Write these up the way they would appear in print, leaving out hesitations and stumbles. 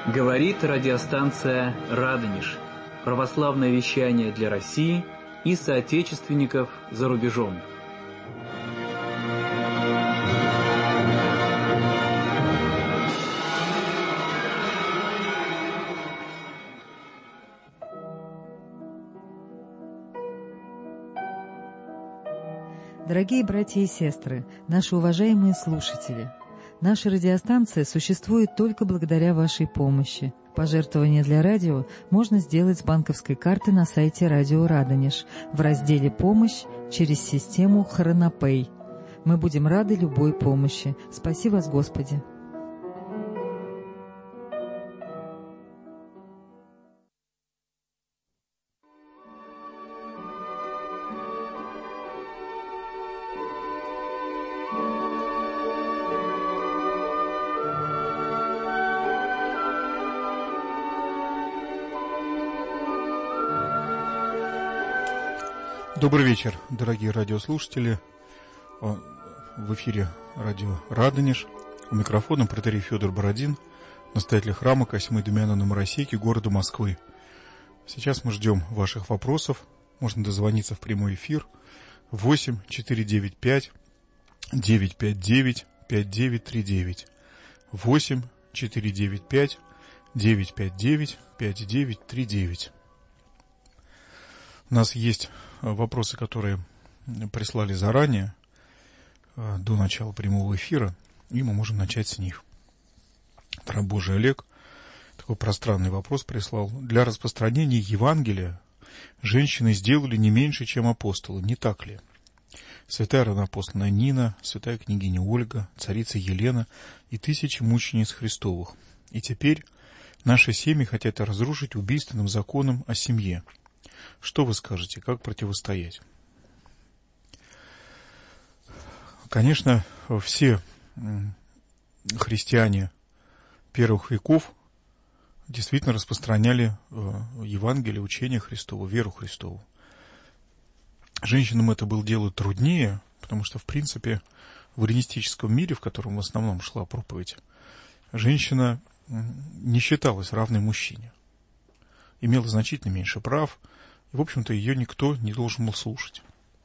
Говорит радиостанция «Радонеж». Православное вещание для России и соотечественников за рубежом. Дорогие братья и сестры, наши уважаемые слушатели, наша радиостанция существует только благодаря вашей помощи. Пожертвования для радио можно сделать с банковской карты на сайте Радио Радонеж в разделе «Помощь» через систему Хронопэй. Мы будем рады любой помощи. Спаси вас, Господи! Добрый вечер, дорогие радиослушатели. В эфире радио «Радонеж». У микрофона протоиерей Федор Бородин, настоятель храма Косьмы Дамиана на Моросейке, города Москвы. Сейчас мы ждем ваших вопросов. Можно дозвониться в прямой эфир 8 495 959 5939. 8 495 959 5939. У нас есть вопросы, которые прислали заранее, до начала прямого эфира, и мы можем начать с них. Рабожий Олег такой пространный вопрос прислал. Для распространения Евангелия женщины сделали не меньше, чем апостолы, не так ли? Святая равноапостольная Нина, святая княгиня Ольга, царица Елена и тысячи мучениц Христовых. И теперь наши семьи хотят разрушить убийственным законом о семье. Что вы скажете, как противостоять? Конечно, все христиане первых веков действительно распространяли Евангелие, учение Христово, веру Христову. Женщинам это было делать труднее, потому что, в принципе, в эллинистическом мире, в котором в основном шла проповедь, женщина не считалась равной мужчине, имела значительно меньше прав, и, в общем-то, ее никто не должен был слушать.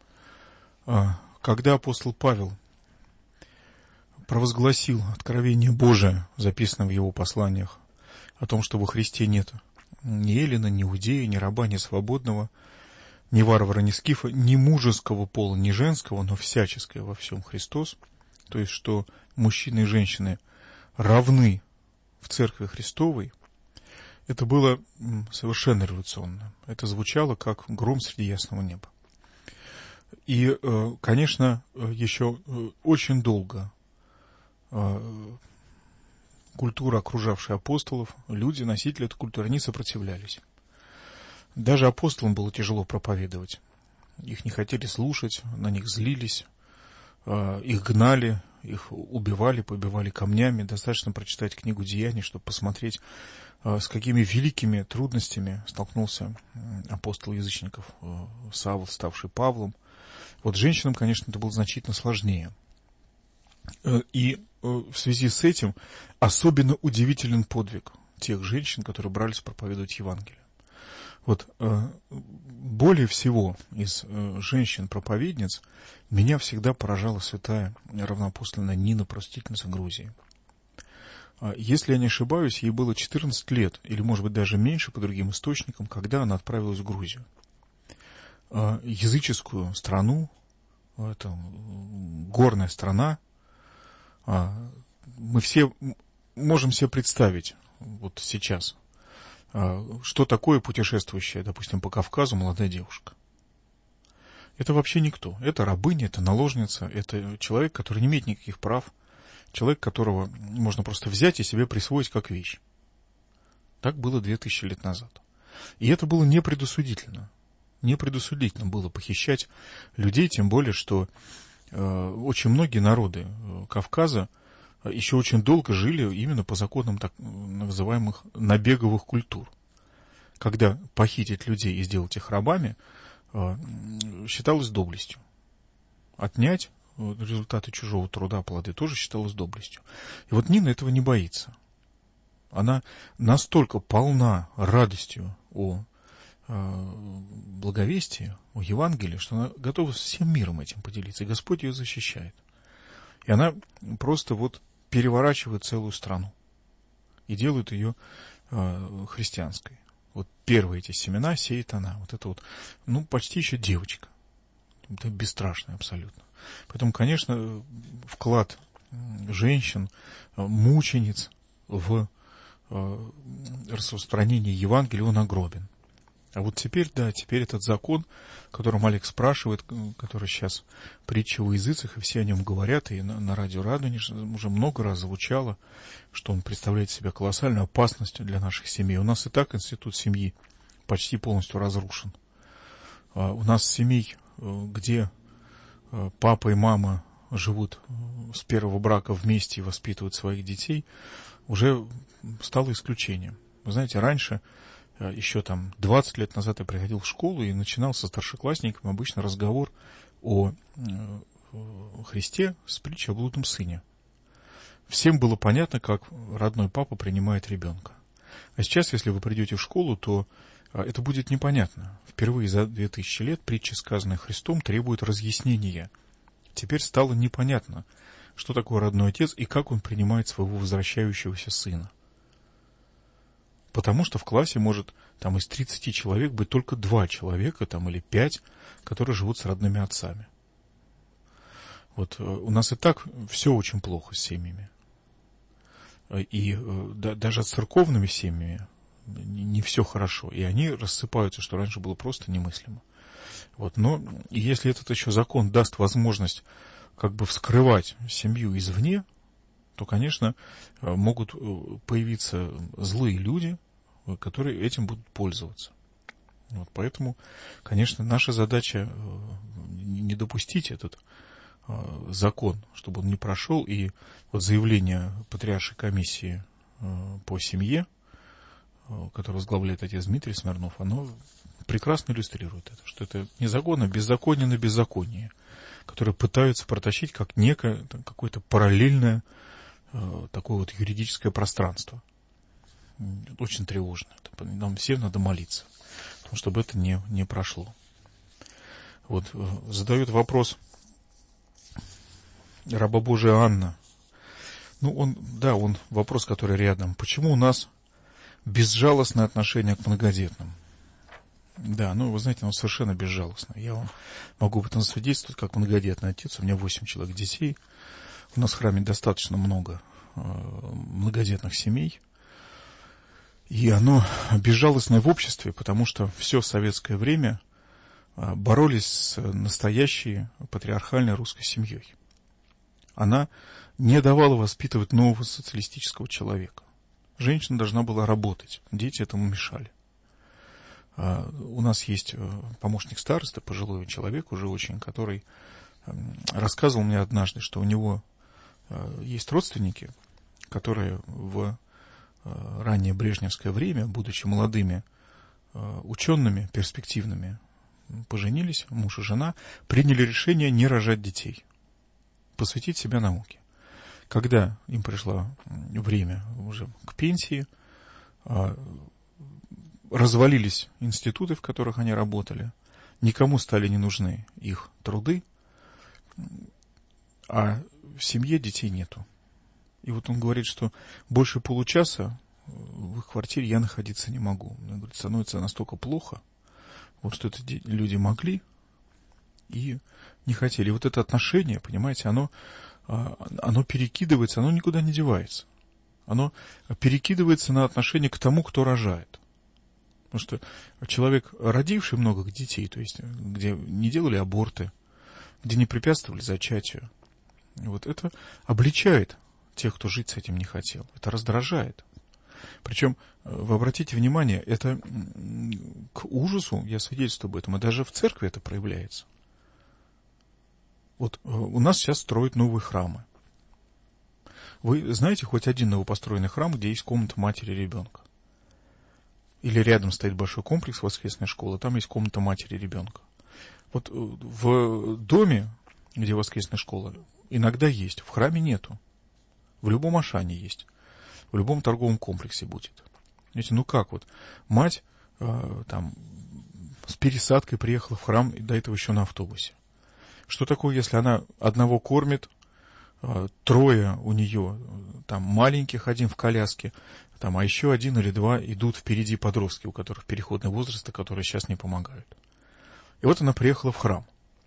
Когда апостол Павел провозгласил откровение Божие, записанное в его посланиях, о том, что во Христе нет ни эллина, ни иудея, ни раба, ни свободного, ни варвара, ни скифа, ни мужеского пола, ни женского, но всяческое во всем Христос, то есть, что мужчины и женщины равны в Церкви Христовой, это было совершенно революционно. Это звучало как гром среди ясного неба. И, конечно, еще очень долго культура, окружавшая апостолов, люди, носители этой культуры, они сопротивлялись. Даже апостолам было тяжело проповедовать. Их не хотели слушать, на них злились, их гнали, их убивали, побивали камнями. Достаточно прочитать книгу «Деяний», чтобы посмотреть, с какими великими трудностями столкнулся апостол язычников Савл, ставший Павлом. Вот женщинам, конечно, это было значительно сложнее. И в связи с этим особенно удивителен подвиг тех женщин, которые брались проповедовать Евангелие. Вот более всего из женщин-проповедниц меня всегда поражала святая равноапостольная Нина, просветительница Грузии. Если я не ошибаюсь, ей было 14 лет, или, может быть, даже меньше по другим источникам, когда она отправилась в Грузию. Языческую страну, это горная страна, мы все можем себе представить вот сейчас, что такое путешествующая, допустим, по Кавказу молодая девушка. Это вообще никто. Это рабыня, это наложница, это человек, который не имеет никаких прав, человек, которого можно просто взять и себе присвоить как вещь. Так было 2000 лет назад. И это было непредусудительно. Непредусудительно было похищать людей, тем более, что очень многие народы Кавказа еще очень долго жили именно по законам так называемых набеговых культур. Когда похитить людей и сделать их рабами считалось доблестью. Отнять результаты чужого труда, плоды, тоже считалось доблестью. И вот Нина этого не боится. Она настолько полна радостью о благовестии, о Евангелии, что она готова со всем миром этим поделиться, и Господь ее защищает. И она просто вот переворачивает целую страну и делает ее христианской. Вот первые эти семена сеет она. Вот это вот, почти еще девочка. Это бесстрашная абсолютно. Поэтому, конечно, вклад женщин, мучениц в распространение Евангелия, он огромен. А вот теперь этот закон, о котором Олег спрашивает, который сейчас притча во языцах, и все о нем говорят, и на радио Радонеж уже много раз звучало, что он представляет себя колоссальной опасностью для наших семей. У нас и так институт семьи почти полностью разрушен. У нас семей, где папа и мама живут с первого брака вместе и воспитывают своих детей, уже стало исключением. Вы знаете, раньше, еще 20 лет назад я приходил в школу и начинал со старшеклассниками обычно разговор о Христе с притчей о блудном сыне. Всем было понятно, как родной папа принимает ребенка. А сейчас, если вы придете в школу, то это будет непонятно. Впервые за 2000 лет притча, сказанная Христом, требует разъяснения. Теперь стало непонятно, что такое родной отец и как он принимает своего возвращающегося сына. Потому что в классе может из 30 человек быть только 2 человека или 5, которые живут с родными отцами. Вот у нас и так все очень плохо с семьями. И даже с церковными семьями не все хорошо. И они рассыпаются, что раньше было просто немыслимо. Но если этот еще закон даст возможность вскрывать семью извне, то, конечно, могут появиться злые люди, которые этим будут пользоваться. Поэтому, конечно, наша задача не допустить этот закон, чтобы он не прошел, и заявление Патриаршей комиссии по семье, которое возглавляет отец Дмитрий Смирнов, оно прекрасно иллюстрирует это, что это не закон, а беззаконие на беззаконие, которое пытаются протащить как некое какое-то параллельное такое юридическое пространство. Очень тревожно. Нам всем надо молиться, чтобы это не прошло. Задает вопрос раба Божия Анна. Он вопрос, который рядом. Почему у нас безжалостное отношение к многодетным? Да, вы знаете, оно совершенно безжалостно. Я вам могу об этом засвидетельствовать, как многодетный отец. У меня 8 человек детей. У нас в храме достаточно много многодетных семей. И оно безжалостное в обществе, потому что все советское время боролись с настоящей патриархальной русской семьей. Она не давала воспитывать нового социалистического человека. Женщина должна была работать, дети этому мешали. У нас есть помощник старосты, пожилой человек уже очень, который рассказывал мне однажды, что у него есть родственники, которые в раннее брежневское время, будучи молодыми учеными, перспективными, поженились, муж и жена, приняли решение не рожать детей, посвятить себя науке. Когда им пришло время уже к пенсии, развалились институты, в которых они работали, никому стали не нужны их труды, а в семье детей нету. И он говорит, что больше получаса в их квартире я находиться не могу. Он говорит, становится настолько плохо, что это люди могли и не хотели. И это отношение, понимаете, оно перекидывается, оно никуда не девается. Оно перекидывается на отношение к тому, кто рожает. Потому что человек, родивший много детей, то есть где не делали аборты, где не препятствовали зачатию, это обличает тех, кто жить с этим не хотел. Это раздражает. Причем, вы обратите внимание, это к ужасу, я свидетельствую об этом, и даже в церкви это проявляется. У нас сейчас строят новые храмы. Вы знаете хоть один новопостроенный храм, где есть комната матери и ребенка? Или рядом стоит большой комплекс воскресной школы, там есть комната матери и ребенка. В доме, где воскресная школа, иногда есть, в храме нету. В любом ашане есть. в любом торговом комплексе будет. Знаете, ну как вот, мать там с пересадкой приехала в храм, и до этого еще на автобусе. Что такое, если она одного кормит, трое у нее, там маленьких, один в коляске, там, а еще один или два идут впереди подростки, у которых переходный возраст, которые сейчас не помогают. И вот она приехала в храм.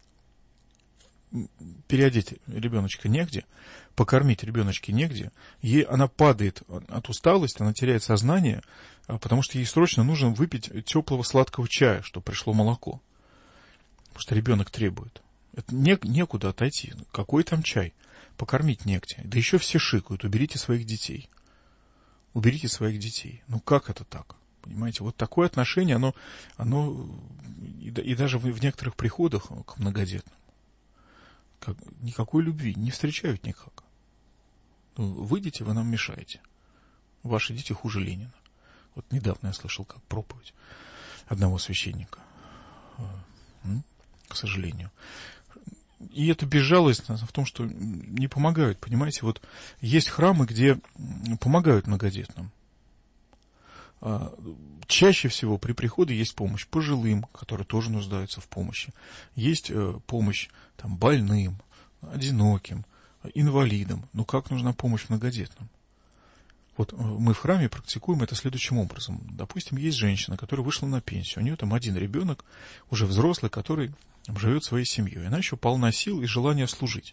Переодеть ребеночка негде, покормить ребеночка негде. Она падает от усталости, она теряет сознание, потому что ей срочно нужно выпить теплого сладкого чая, чтобы пришло молоко. Потому что ребенок требует. Это некуда отойти. Какой там чай? Покормить негде. Да еще все шикают. Уберите своих детей. Уберите своих детей. Ну как это так? Понимаете, вот такое отношение, оно и даже в некоторых приходах к многодетным. Никакой любви не встречают никак. Ну, выйдете, вы нам мешаете. Ваши дети хуже Ленина. Вот недавно я слышал как проповедь одного священника. К сожалению. И это безжалостность в том, что не помогают. Понимаете, вот есть храмы, где помогают многодетным. Чаще всего при приходе есть помощь пожилым, которые тоже нуждаются в помощи. Есть помощь там, больным, одиноким, инвалидам. Но как нужна помощь многодетным? Вот мы в храме практикуем это следующим образом. Допустим, есть женщина, которая вышла на пенсию. У нее там один ребенок, уже взрослый, который живет своей семьей. Она еще полна сил и желания служить.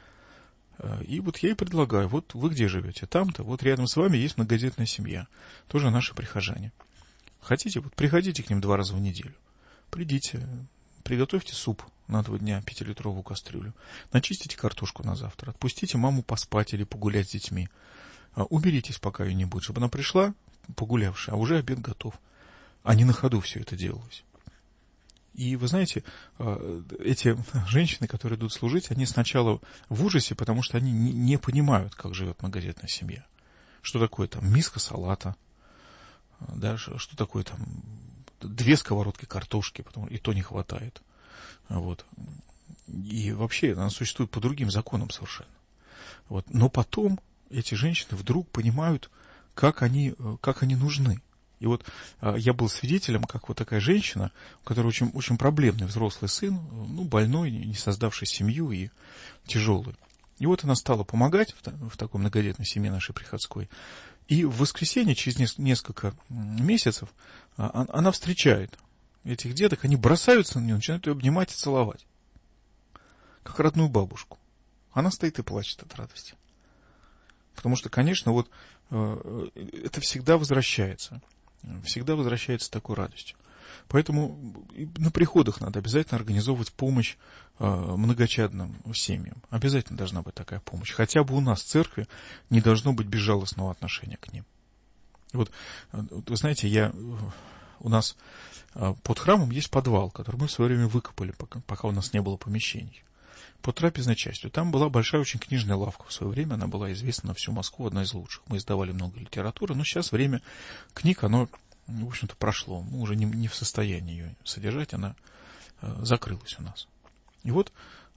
И вот я ей предлагаю, вот вы где живете? Там-то, вот рядом с вами есть многодетная семья. Тоже наши прихожане. Хотите, вот приходите к ним 2 раза в неделю. Придите, приготовьте суп на 2 дня, 5-литровую кастрюлю. Начистите картошку на завтра. Отпустите маму поспать или погулять с детьми. Уберитесь, пока ее не будет, чтобы она пришла, погулявшая, а уже обед готов. А не на ходу все это делалось. И вы знаете, эти женщины, которые идут служить, они сначала в ужасе, потому что они не понимают, как живет многодетная семья. Что такое там миска салата, да, что такое там 2 сковородки картошки, потому и то не хватает. Вот. И вообще она существует по другим законам совершенно. Вот. Но потом эти женщины вдруг понимают, как они нужны. И вот я был свидетелем, как вот такая женщина, у которой очень, очень проблемный взрослый сын, ну, больной, не создавший семью и тяжелый. И вот она стала помогать в такой многодетной семье нашей приходской. И в воскресенье, через несколько месяцев, она встречает этих дедок, они бросаются на нее, начинают ее обнимать и целовать. Как родную бабушку. Она стоит и плачет от радости. Потому что, конечно, вот это всегда возвращается. Всегда возвращается с такой радостью. Поэтому на приходах надо обязательно организовывать помощь многочадным семьям. Обязательно должна быть такая помощь. Хотя бы у нас в церкви не должно быть безжалостного отношения к ним. Вот вы знаете, у нас под храмом есть подвал, который мы в свое время выкопали, пока у нас не было помещений. Под трапезной частью. Там была большая очень книжная лавка в свое время, она была известна на всю Москву, одна из лучших. Мы издавали много литературы, но сейчас время книг, оно, в общем-то, прошло. Мы уже не в состоянии ее содержать, она закрылась у нас. И вот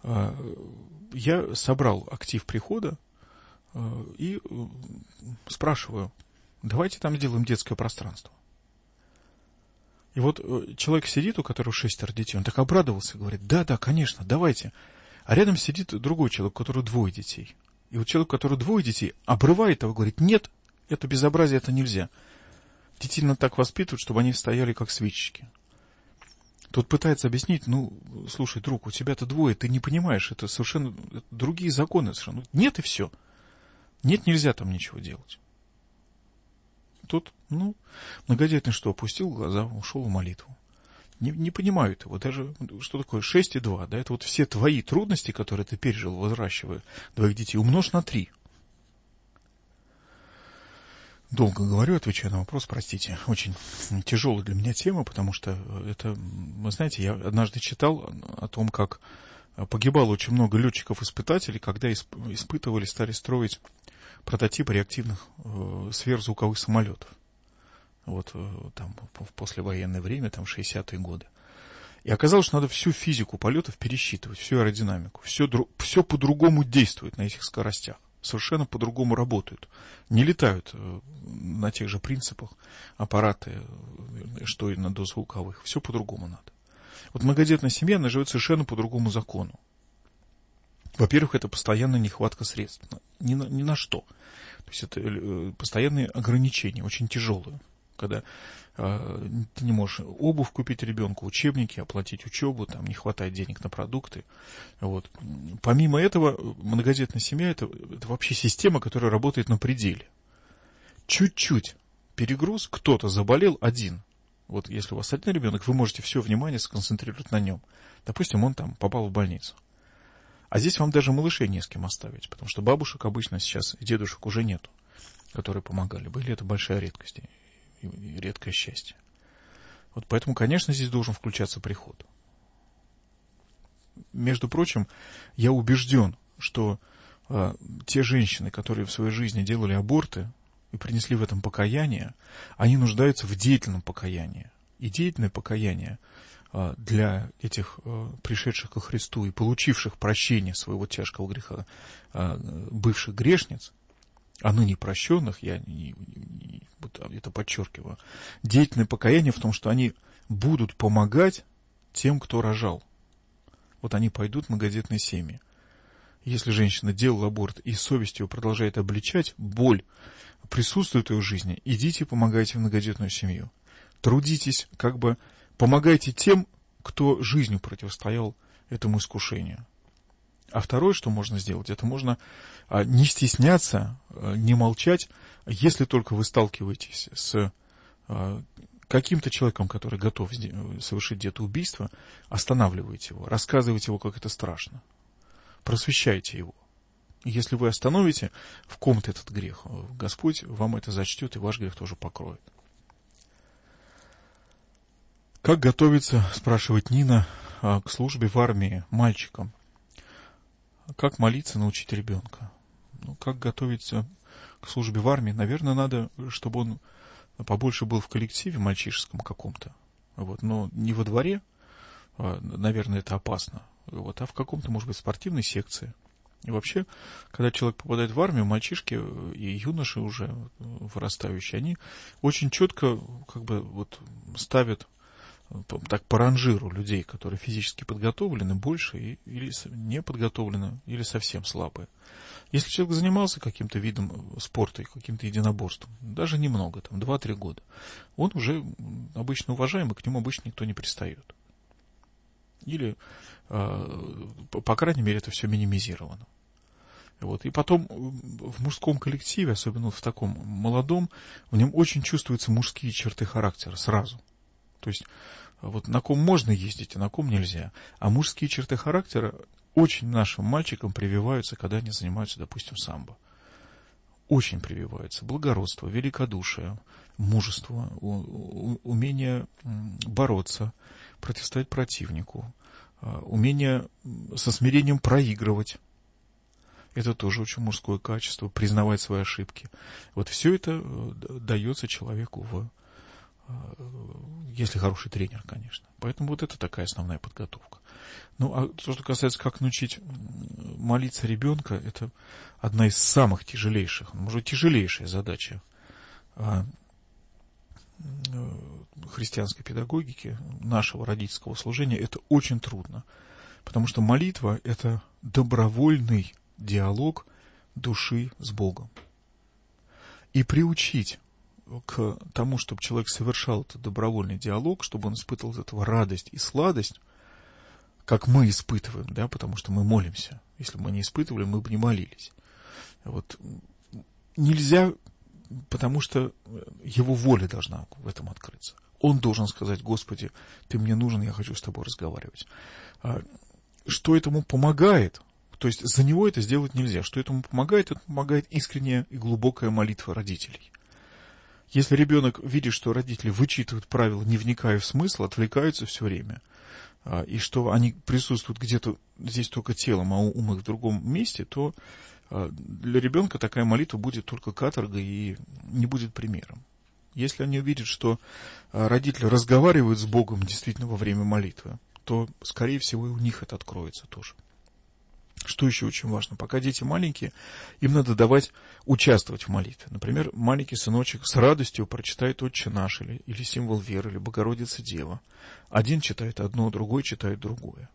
я собрал актив прихода и спрашиваю, давайте там сделаем детское пространство. И вот человек сидит, у которого 6 детей, он так обрадовался, говорит, да, конечно, давайте. А рядом сидит другой человек, у которого 2 детей. И вот человек, у которого 2 детей, обрывает его, говорит, нет, это безобразие, это нельзя. Детей надо так воспитывать, чтобы они стояли как свечечки. Тот пытается объяснить, слушай, друг, у тебя-то 2, ты не понимаешь, это совершенно другие законы. Совершенно. Нет, и все. Нет, нельзя там ничего делать. Тот, многодетный что, опустил глаза, ушел в молитву. Не понимают его, даже что такое 6 и 2, да, это вот все твои трудности, которые ты пережил, возращивая 2 детей, умножь на 3. Долго говорю, отвечаю на вопрос, простите, очень тяжелая для меня тема, потому что это, вы знаете, я однажды читал о том, как погибало очень много летчиков-испытателей, когда стали строить прототипы реактивных сверхзвуковых самолетов. Вот там в послевоенное время, там 60-е годы. И оказалось, что надо всю физику полетов пересчитывать, всю аэродинамику. Все по-другому действует на этих скоростях. совершенно по-другому работают. Не летают на тех же принципах аппараты, что и на дозвуковых. Все по-другому надо. Вот многодетная семья, она живет совершенно по другому закону. Во-первых, это постоянная нехватка средств. Ни на что. То есть это постоянные ограничения, очень тяжелые. Когда ты не можешь обувь купить ребенку, учебники, оплатить учебу, там не хватает денег на продукты. Вот. Помимо этого, многодетная семья это вообще система, которая работает на пределе. Чуть-чуть перегруз, кто-то заболел один. Вот если у вас один ребенок, вы можете все внимание сконцентрировать на нем. Допустим, он там попал в больницу. А здесь вам даже малышей не с кем оставить, потому что бабушек обычно сейчас и дедушек уже нету, которые помогали бы. Или это большая редкость и редкое счастье. Вот поэтому, конечно, здесь должен включаться приход. Между прочим, я убежден, что те женщины, которые в своей жизни делали аборты и принесли в этом покаяние, они нуждаются в деятельном покаянии. И деятельное покаяние для этих пришедших ко Христу и получивших прощение своего тяжкого греха бывших грешниц, а ныне прощенных, я это подчеркиваю, деятельное покаяние в том, что они будут помогать тем, кто рожал. Вот они пойдут в многодетные семьи. Если женщина делала аборт и совестью продолжает обличать, боль присутствует в ее жизни, идите помогайте в многодетную семью. Трудитесь, помогайте тем, кто жизнью противостоял этому искушению. А второе, что можно сделать, это можно не стесняться, не молчать, если только вы сталкиваетесь с каким-то человеком, который готов совершить где-то убийство, останавливайте его, рассказывайте его, как это страшно, просвещайте его. Если вы остановите в ком-то этот грех, Господь вам это зачтет, и ваш грех тоже покроет. Как готовиться, спрашивает Нина, к службе в армии мальчикам? Как молиться, научить ребенка? Как готовиться к службе в армии? Наверное, надо, чтобы он побольше был в коллективе мальчишеском каком-то. Вот, но не во дворе, наверное, это опасно. Вот, а в каком-то, может быть, спортивной секции. И вообще, когда человек попадает в армию, мальчишки и юноши уже вырастающие, они очень четко ставят так по ранжиру людей, которые физически подготовлены больше или не подготовлены, или совсем слабые. Если человек занимался каким-то видом спорта, каким-то единоборством, даже немного, 2-3 года, он уже обычно уважаемый, к нему обычно никто не пристает. Или, по крайней мере, это все минимизировано. Вот. И потом в мужском коллективе, особенно в таком молодом, в нем очень чувствуются мужские черты характера сразу. То есть, вот на ком можно ездить, а на ком нельзя. А мужские черты характера очень нашим мальчикам прививаются, когда они занимаются, допустим, самбо. Очень прививаются. Благородство, великодушие, мужество, умение бороться, противостоять противнику, умение со смирением проигрывать. Это тоже очень мужское качество, признавать свои ошибки. Вот все это дается человеку если хороший тренер, конечно. Поэтому вот это такая основная подготовка. Ну, а то, что касается, как научить молиться ребенка, это одна из самых тяжелейших, может, тяжелейшая задача христианской педагогики, нашего родительского служения. Это очень трудно, потому что молитва – это добровольный диалог души с Богом. И приучить к тому, чтобы человек совершал этот добровольный диалог, чтобы он испытывал от этого радость и сладость, как мы испытываем, да, потому что мы молимся. Если бы мы не испытывали, мы бы не молились. Вот. Нельзя, потому что его воля должна в этом открыться. Он должен сказать: Господи, Ты мне нужен, я хочу с Тобой разговаривать. Что этому помогает? То есть за него это сделать нельзя. Что этому помогает? Это помогает искренняя и глубокая молитва родителей. Если ребенок видит, что родители вычитывают правила, не вникая в смысл, отвлекаются все время, и что они присутствуют где-то здесь только телом, а ум их в другом месте, то для ребенка такая молитва будет только каторгой и не будет примером. Если они увидят, что родители разговаривают с Богом действительно во время молитвы, то, скорее всего, и у них это откроется тоже. Что еще очень важно? Пока дети маленькие, им надо давать участвовать в молитве. Например, маленький сыночек с радостью прочитает «Отче наш» или «Символ веры», или «Богородица Дева». Один читает одно, другой читает другое.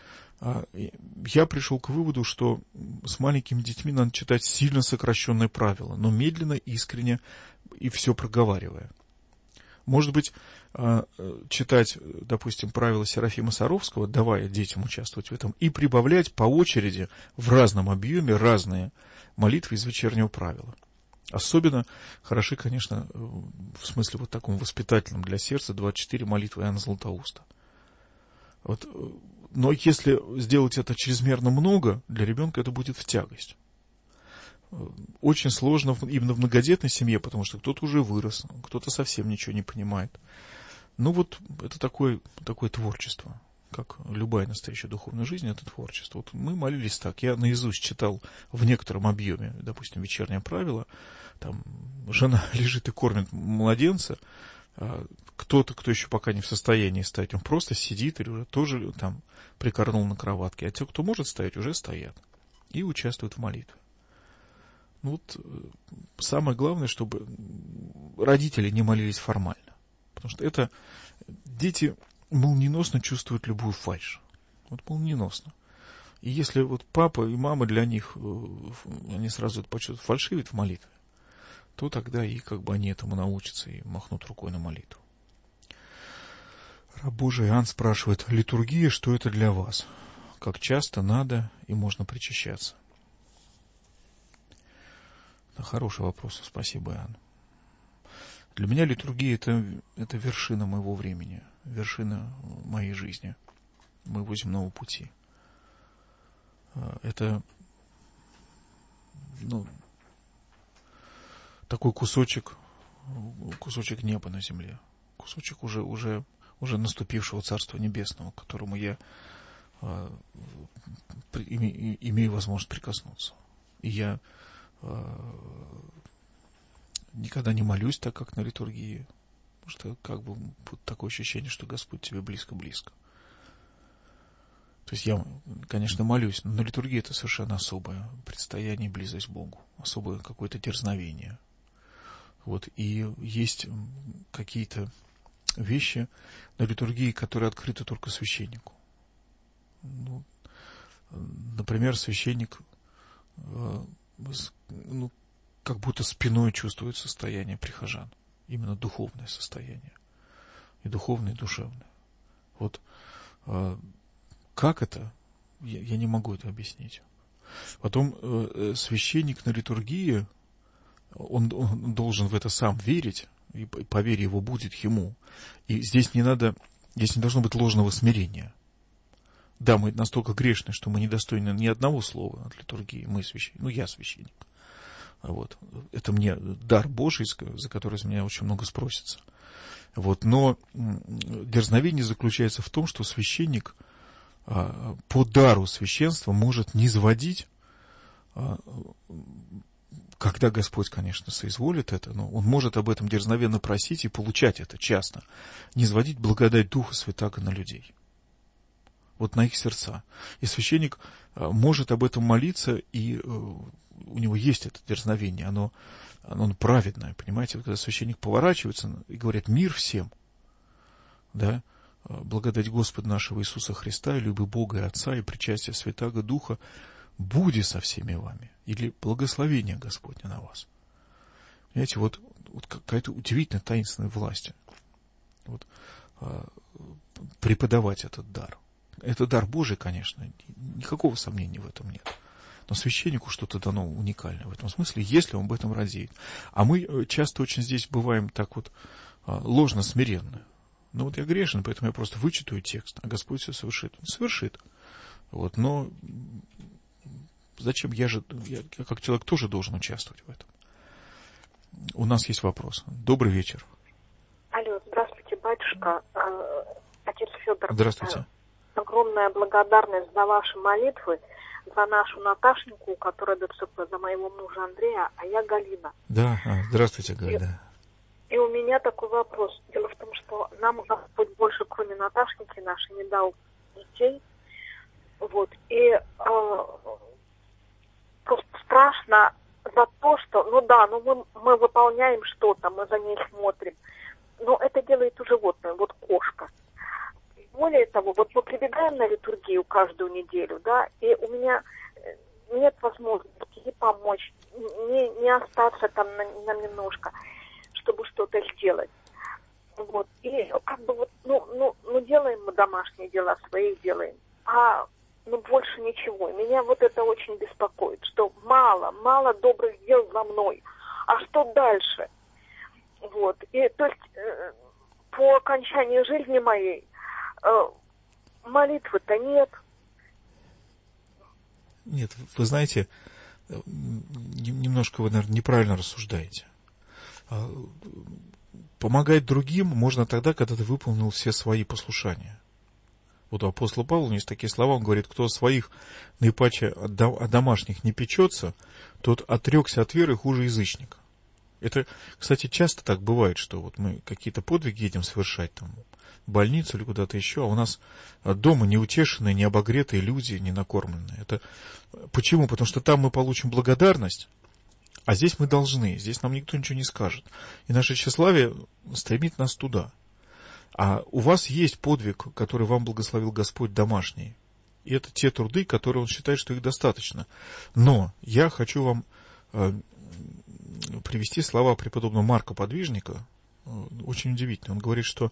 Я пришел к выводу, что с маленькими детьми надо читать сильно сокращенные правила, но медленно, искренне и все проговаривая. Может быть, читать, допустим, правила Серафима Саровского, давая детям участвовать в этом, и прибавлять по очереди в разном объеме разные молитвы из вечернего правила. Особенно хороши, конечно, в смысле вот таком воспитательном для сердца 24 молитвы Иоанна Златоуста. Вот. Но если сделать это чрезмерно много, для ребенка это будет в тягость. Очень сложно именно в многодетной семье, потому что кто-то уже вырос, кто-то совсем ничего не понимает. Ну вот это такое творчество, как любая настоящая духовная жизнь, это творчество. Вот мы молились так, я наизусть читал в некотором объеме, допустим, вечернее правило, там жена лежит и кормит младенца, кто-то, кто еще пока не в состоянии стоять, он просто сидит или уже тоже там прикорнул на кроватке, а те, кто может стоять, уже стоят и участвуют в молитве. Ну вот самое главное, чтобы родители не молились формально, потому что это дети молниеносно чувствуют любую фальшь, вот молниеносно. И если вот папа и мама для них, они сразу это почувствуют, фальшивят в молитве, то тогда и как бы они этому научатся и махнут рукой на молитву. Раб Божий Иоанн спрашивает: литургия, что это для вас? Как часто надо и можно причащаться? Это хороший вопрос, спасибо, Иоанн. Для меня литургия это вершина моего времени, вершина моей жизни, моего земного пути. Это такой кусочек неба на земле, кусочек уже наступившего Царства Небесного, к которому я имею возможность прикоснуться. И я никогда не молюсь так, как на литургии, потому что как бы такое ощущение, что Господь тебе близко-близко. То есть я, конечно, молюсь, но литургия это совершенно особое предстояние, близость к Богу, особое какое-то дерзновение. Вот, и есть какие-то вещи на литургии, которые открыты только священнику. Ну, например, священник как будто спиной чувствует состояние прихожан, именно духовное состояние, и духовное, и душевное. Вот как это, я не могу это объяснить. Потом священник на литургии, он должен в это сам верить, и по вере его будет ему. И здесь не должно быть ложного смирения. Да, мы настолько грешны, что мы недостойны ни одного слова от литургии. Мы священник, я священник. Вот. Это мне дар Божий, за который с меня очень много спросится. Вот. Но дерзновение заключается в том, что священник по дару священства может низводить, когда Господь, конечно, соизволит это, но Он может об этом дерзновенно просить и получать это часто, низводить благодать Духа Святаго на людей. Вот на их сердца. И священник может об этом молиться, и у него есть это дерзновение, оно праведное, понимаете? Когда священник поворачивается и говорит: мир всем, да, благодать Господа нашего Иисуса Христа, и любовь Бога и Отца, и причастие Святаго Духа буди со всеми вами, или благословение Господне на вас. Понимаете, вот какая-то удивительная таинственная власть. Вот, преподавать этот дар. Это дар Божий, конечно, никакого сомнения в этом нет. Но священнику что-то дано уникальное в этом смысле, если он об этом радеет. А мы часто очень здесь бываем так вот ложно смиренны. Ну вот я грешен, поэтому я просто вычитаю текст, а Господь все совершит. Он совершит. Вот, но зачем? Я как человек тоже должен участвовать в этом. У нас есть вопрос. Добрый вечер. Алло, здравствуйте, батюшка. Отец Федор. Здравствуйте. Огромная благодарность за ваши молитвы, за нашу Наташеньку, которая доступна, за моего мужа Андрея, а я Галина. Да, здравствуйте, Галя. И у меня такой вопрос. Дело в том, что нам Господь больше, кроме Наташеньки нашей, не дал детей. Вот. И страшно за то, что, мы выполняем что-то, мы за ней смотрим. Но это делает у животного, вот кошка. Более того, вот мы прибегаем на литургию каждую неделю, да, и у меня нет возможности ей помочь, не остаться там на немножко, чтобы что-то сделать. Вот. И как бы вот, делаем мы домашние дела, свои делаем, а больше ничего. Меня вот это очень беспокоит, что мало добрых дел за мной. А что дальше? Вот. И то есть по окончании жизни моей молитвы-то нет. Нет, вы знаете, немножко вы, наверное, неправильно рассуждаете. Помогать другим можно тогда, когда ты выполнил все свои послушания. Вот у апостола Павла есть такие слова, он говорит, кто о своих, наипаче о домашних не печется, тот отрекся от веры хуже язычника. Это, кстати, часто так бывает, что вот мы какие-то подвиги едем совершать, там, в больницу или куда-то еще, а у нас дома неутешенные, необогретые люди, не накормленные. Это почему? Потому что там мы получим благодарность, а здесь мы должны, здесь нам никто ничего не скажет. И наше тщеславие стремит нас туда. А у вас есть подвиг, который вам благословил Господь, домашний. И это те труды, которые Он считает, что их достаточно. Но я хочу вам привести слова преподобного Марка Подвижника. Очень удивительно. Он говорит, что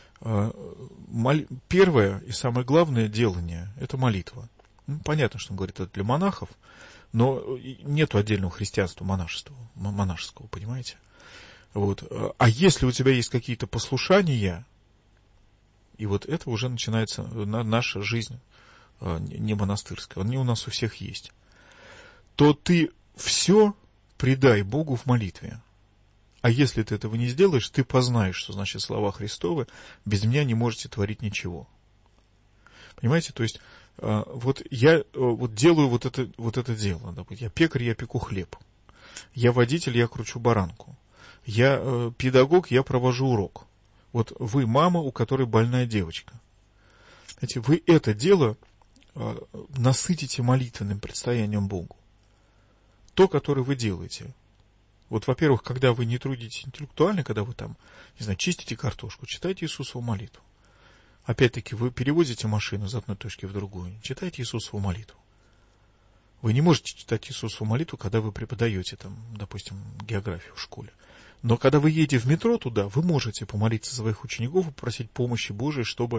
первое и самое главное делание – это молитва. Понятно, что он говорит это для монахов, но нету отдельного христианства монашеского, понимаете? Вот. А если у тебя есть какие-то послушания, и вот это уже начинается наша жизнь не монастырская, они у нас у всех есть, то ты все предай Богу в молитве. А если ты этого не сделаешь, ты познаешь, что значит слова Христовы: без меня не можете творить ничего. Понимаете, то есть вот я делаю вот это дело. Допустим, я пекарь, я пеку хлеб. Я водитель, я кручу баранку. Я педагог, я провожу урок. Вот вы мама, у которой больная девочка. Знаете, вы это дело насытите молитвенным предстоянием Богу. То, которое вы делаете. Вот, во-первых, когда вы не трудитесь интеллектуально, когда вы там, не знаю, чистите картошку, читайте Иисусову молитву. Опять-таки, вы перевозите машину из одной точки в другую, читайте Иисусову молитву. Вы не можете читать Иисусову молитву, когда вы преподаете, там, допустим, географию в школе. Но когда вы едете в метро туда, вы можете помолиться за своих учеников и попросить помощи Божией, чтобы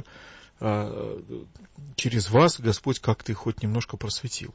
через вас Господь как-то их хоть немножко просветил.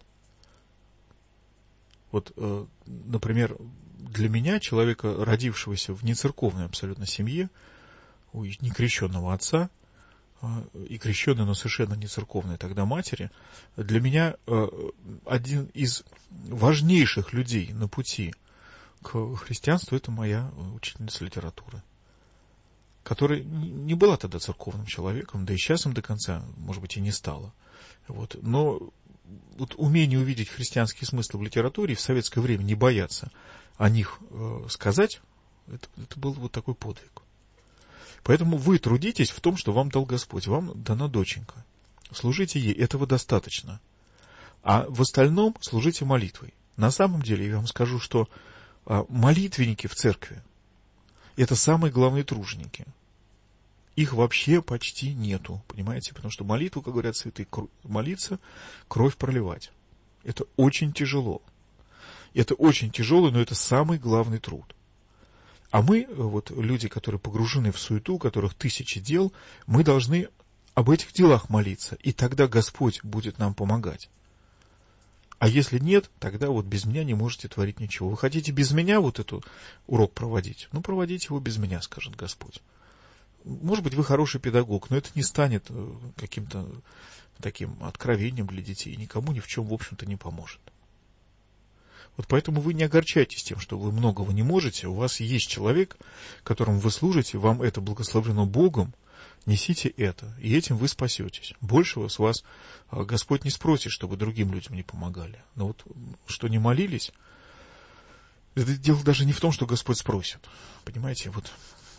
Вот, например, для меня, человека, родившегося в нецерковной абсолютно семье, у некрещенного отца, и крещенной, но совершенно нецерковной тогда матери, для меня один из важнейших людей на пути к христианству — это моя учительница литературы, которая не была тогда церковным человеком, да и сейчас им до конца, может быть, и не стала. Вот. Но вот умение увидеть христианские смыслы в литературе, в советское время не бояться о них сказать, это был вот такой подвиг. Поэтому вы трудитесь в том, что вам дал Господь, вам дана доченька. Служите ей, этого достаточно. А в остальном служите молитвой. На самом деле, я вам скажу, что молитвенники в церкви — это самые главные труженики. Их вообще почти нету, понимаете? Потому что молитву, как говорят святые, молиться, кровь проливать. Это очень тяжело. Это очень тяжело, но это самый главный труд. А мы, вот люди, которые погружены в суету, у которых тысячи дел, мы должны об этих делах молиться, и тогда Господь будет нам помогать. А если нет, тогда вот без меня не можете творить ничего. Вы хотите без меня вот этот урок проводить? Ну, проводите его без меня, скажет Господь. Может быть, вы хороший педагог, но это не станет каким-то таким откровением для детей, никому ни в чем, в общем-то, не поможет. Вот поэтому вы не огорчайтесь тем, что вы многого не можете. У вас есть человек, которому вы служите, вам это благословлено Богом. Несите это, и этим вы спасетесь. Большего с вас Господь не спросит, чтобы другим людям не помогали. Но вот что не молились, это дело даже не в том, что Господь спросит. Понимаете, вот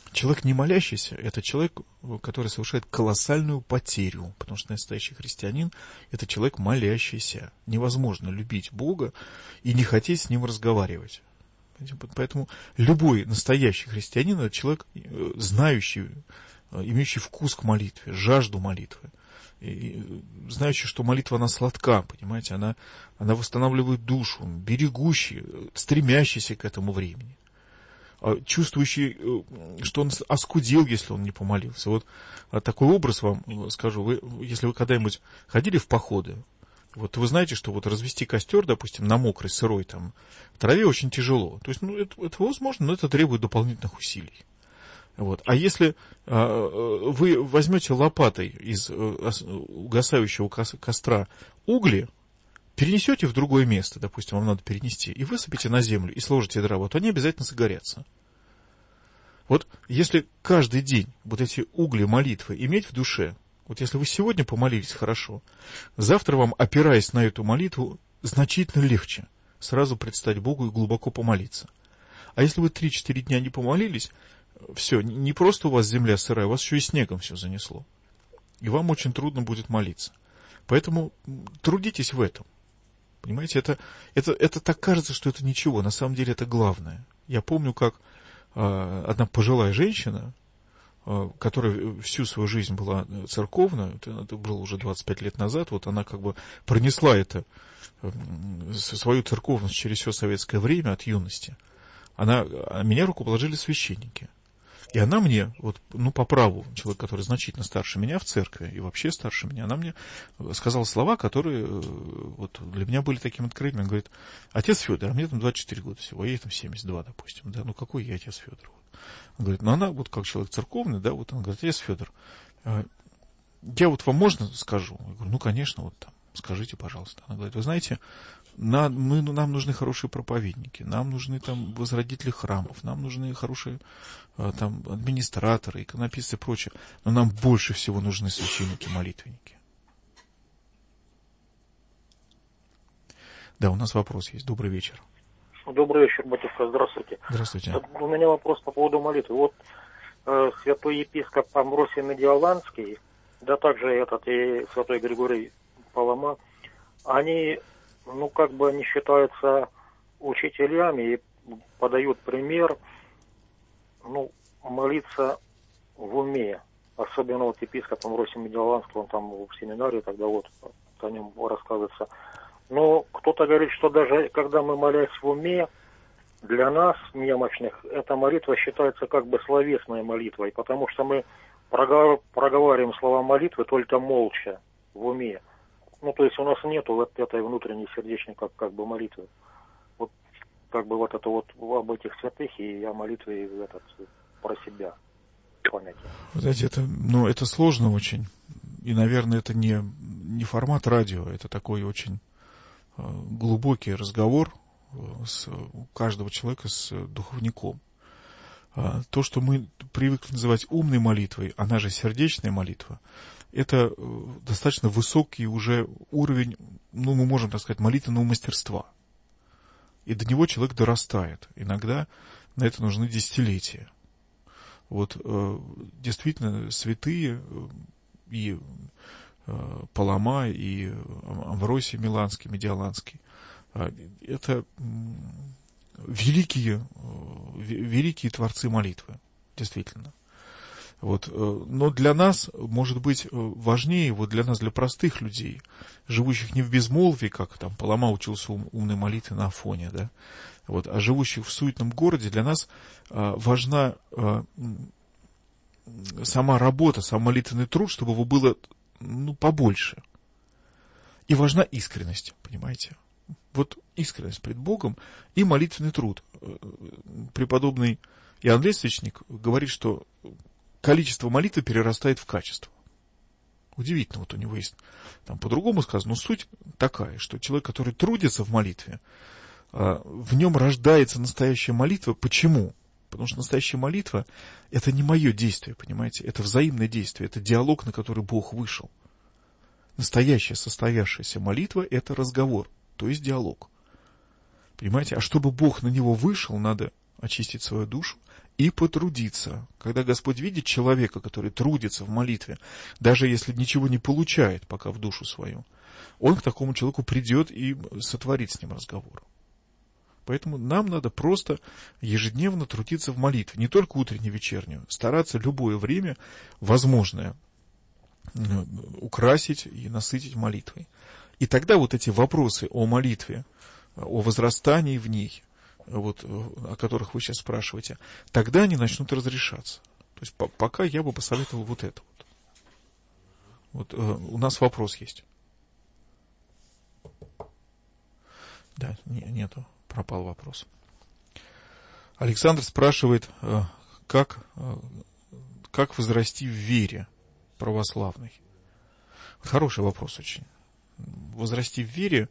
Человек, не молящийся, это человек, который совершает колоссальную потерю, потому что настоящий христианин – это человек молящийся. Невозможно любить Бога и не хотеть с Ним разговаривать. Поэтому любой настоящий христианин – это человек, знающий, имеющий вкус к молитве, жажду молитвы, и знающий, что молитва, она сладка, понимаете, она восстанавливает душу, берегущий, стремящийся к этому времени, чувствующий, что он оскудел, если он не помолился. Вот такой образ вам скажу. Если вы когда-нибудь ходили в походы, вот вы знаете, что вот развести костер, допустим, на мокрой, сырой там траве очень тяжело. То есть, это возможно, но это требует дополнительных усилий. Вот. А если вы возьмете лопатой из угасающего костра угли, перенесете в другое место, допустим, вам надо перенести, и высыпите на землю, и сложите дрова, то они обязательно загорятся. Вот если каждый день вот эти угли молитвы иметь в душе, вот если вы сегодня помолились хорошо, завтра вам, опираясь на эту молитву, значительно легче сразу предстать Богу и глубоко помолиться. А если вы 3-4 дня не помолились, все, не просто у вас земля сырая, у вас еще и снегом все занесло. И вам очень трудно будет молиться. Поэтому трудитесь в этом. Понимаете, это так кажется, что это ничего, на самом деле это главное. Я помню, как одна пожилая женщина, которая всю свою жизнь была церковной, это было уже 25 лет назад, вот она как бы пронесла свою церковность через все советское время от юности. Меня рукоположили священники. И она мне, по праву, человек, который значительно старше меня в церкви, и вообще старше меня, она мне сказала слова, которые для меня были таким открытием. Она говорит: отец Федор, а мне там 24 года всего, а ей там 72, допустим. Да, какой я отец Федор? Она говорит, она как человек церковный, да, она говорит: отец Федор, я вам можно скажу? Я говорю, конечно, скажите, пожалуйста. Она говорит: вы знаете, нам нужны хорошие проповедники, нам нужны там возродители храмов, нам нужны хорошие там администраторы, иконописцы и прочее, но нам больше всего нужны священники-молитвенники. Да, у нас вопрос есть. Добрый вечер. Добрый вечер, батюшка, здравствуйте. Здравствуйте. У меня вопрос по поводу молитвы. Святой епископ Амвросий Медиаланский, да также и святой Григорий Палама, они не считаются учителями и подают пример, молиться в уме. Особенно епископ Амвросий Медиаланский, он там в семинаре тогда о нем рассказывается. Но кто-то говорит, что даже когда мы молясь в уме, для нас, немощных, эта молитва считается как бы словесной молитвой, потому что мы проговариваем слова молитвы только молча, в уме. То есть у нас нету этой внутренней сердечной как бы молитвы. Об этих святых и о молитве про себя понятие. Знаете, это сложно очень. И, наверное, это не формат радио, это такой очень глубокий разговор у каждого человека с духовником. То, что мы привыкли называть умной молитвой, она же сердечная молитва, это достаточно высокий уже уровень, мы можем так сказать, молитвенного мастерства. И до него человек дорастает. Иногда на это нужны десятилетия. Действительно, святые и Палама, и Амвросий Миланский, Медиаланский, это великие творцы молитвы, действительно. Но для нас, может быть, важнее, для нас, для простых людей, живущих не в безмолвии, как там Палама учился умной молитве на Афоне, да, а живущих в суетном городе, для нас важна сама работа, сам молитвенный труд, чтобы его было побольше. И важна искренность, понимаете? Искренность пред Богом и молитвенный труд. Преподобный Иоанн Лествичник говорит, что количество молитвы перерастает в качество. Удивительно, у него есть там по-другому сказано, но суть такая, что человек, который трудится в молитве, в нем рождается настоящая молитва. Почему? Потому что настоящая молитва – это не мое действие, понимаете? Это взаимное действие, это диалог, на который Бог вышел. Настоящая состоявшаяся молитва – это разговор, то есть диалог. Понимаете? А чтобы Бог на него вышел, надо очистить свою душу и потрудиться. Когда Господь видит человека, который трудится в молитве, даже если ничего не получает пока в душу свою, Он к такому человеку придет и сотворит с ним разговор. Поэтому нам надо просто ежедневно трудиться в молитве, не только утреннюю, вечернюю, стараться любое время возможное украсить и насытить молитвой. И тогда вот эти вопросы о молитве, о возрастании в ней, вот, о которых вы сейчас спрашиваете, тогда они начнут разрешаться. То есть пока я бы посоветовал вот это вот. У нас вопрос есть. Да, нету, пропал вопрос. Александр спрашивает, как возрасти в вере православной. Хороший вопрос очень. Возрасти в вере,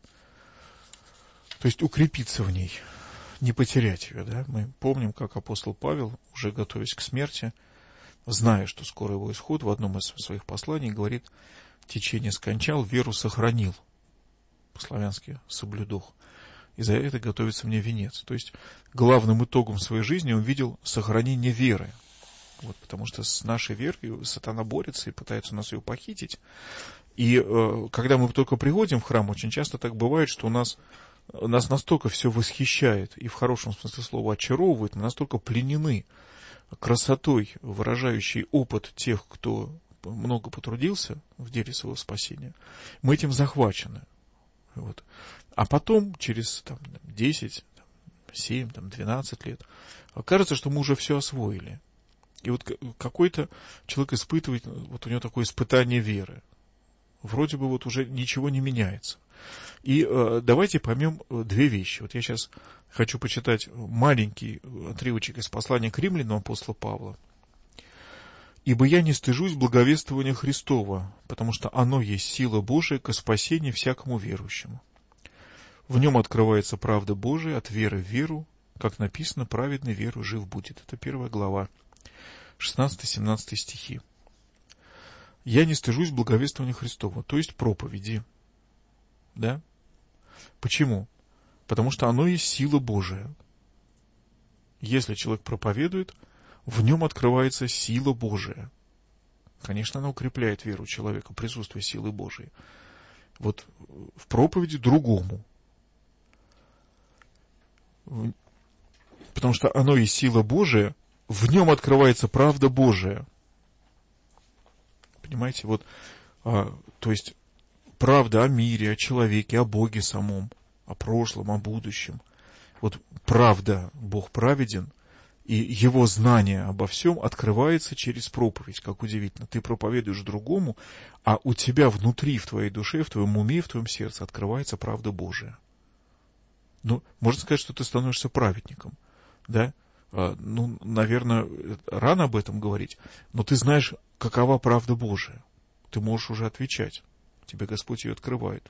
то есть укрепиться в ней, не потерять ее. Да? Мы помним, как апостол Павел, уже готовясь к смерти, зная, что скоро его исход, в одном из своих посланий говорит: течение скончал, веру сохранил. По-славянски соблюдох. И за это готовится мне венец. То есть главным итогом своей жизни он видел сохранение веры. Вот, потому что с нашей верой сатана борется и пытается у нас ее похитить. И когда мы только приходим в храм, очень часто так бывает, что нас настолько все восхищает и в хорошем смысле слова очаровывает, мы настолько пленены красотой, выражающей опыт тех, кто много потрудился в деле своего спасения, мы этим захвачены. Вот. А потом, через 10, 7, 12 лет, окажется, что мы уже все освоили. И вот какой-то человек испытывает, вот у него такое испытание веры. Вроде бы вот уже ничего не меняется. И давайте поймем две вещи. Вот я сейчас хочу почитать маленький отрывочек из послания к римлянам апостола Павла. «Ибо я не стыжусь благовествования Христова, потому что оно есть сила Божия ко спасению всякому верующему. В нем открывается правда Божия от веры в веру, как написано, праведный веру жив будет». Это 1 глава, 16-17 стихи. «Я не стыжусь благовествования Христова», то есть проповеди. Да? Почему? Потому что оно есть сила Божия. Если человек проповедует, в нем открывается сила Божия. Конечно, она укрепляет веру человека, присутствие силы Божией. Вот в проповеди другому. Потому что оно есть сила Божия, в нем открывается правда Божия. Понимаете, вот, то есть, правда о мире, о человеке, о Боге самом, о прошлом, о будущем. Вот правда, Бог праведен, и его знание обо всем открывается через проповедь. Как удивительно, ты проповедуешь другому, а у тебя внутри, в твоей душе, в твоем уме, в твоем сердце открывается правда Божия. Ну, можно сказать, что ты становишься праведником, да? Ну, наверное, рано об этом говорить, но ты знаешь, какова правда Божия. Ты можешь уже отвечать. Тебе Господь ее открывает.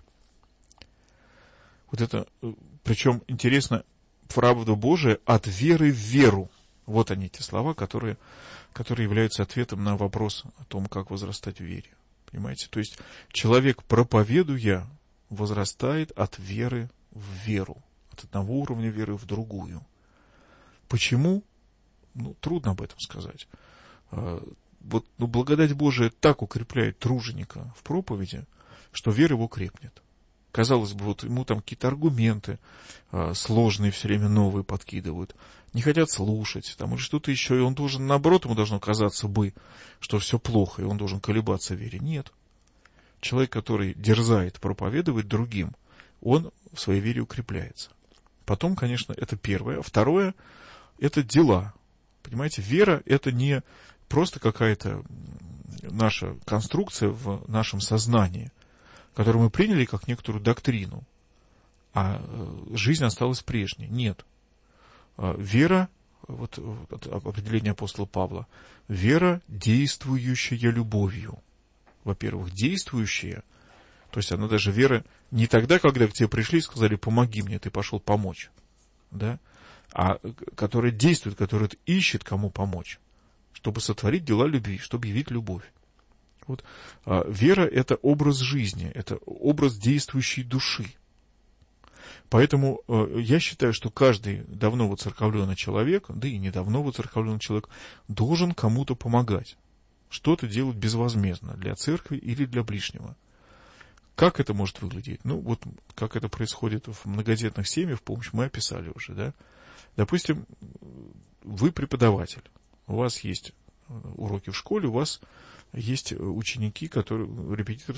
Вот это, причем интересно, правда Божия от веры в веру. Вот они, те слова, которые являются ответом на вопрос о том, как возрастать в вере. Понимаете? То есть человек, проповедуя, возрастает от веры в веру. От одного уровня веры в другую. Почему? Ну, трудно об этом сказать. Вот, благодать Божия так укрепляет труженика в проповеди, что вера его крепнет. Казалось бы, вот ему там какие-то аргументы сложные все время новые подкидывают, не хотят слушать, там, или что-то еще, и он должен, наоборот, ему должно казаться бы, что все плохо, и он должен колебаться в вере. Нет. Человек, который дерзает проповедовать другим, он в своей вере укрепляется. Потом, конечно, это первое. Второе – это дела. Понимаете, вера – это не просто какая-то наша конструкция в нашем сознании, которую мы приняли как некоторую доктрину, а жизнь осталась прежней. Нет. Вера, вот определение апостола Павла, вера, действующая любовью. Во-первых, действующая, то есть она даже вера не тогда, когда к тебе пришли и сказали: помоги мне, ты пошел помочь, да? А которая действует, которая ищет, кому помочь, чтобы сотворить дела любви, чтобы явить любовь. Вот. Вера – это образ жизни, это образ действующей души. Поэтому я считаю, что каждый давно воцерковленный человек, да и недавно воцерковленный человек, должен кому-то помогать. Что-то делать безвозмездно для церкви или для ближнего. Как это может выглядеть? Ну, вот как это происходит в многодетных семьях, помощь мы описали уже, да? Допустим, вы преподаватель, у вас есть уроки в школе, у вас есть ученики, репетиторы,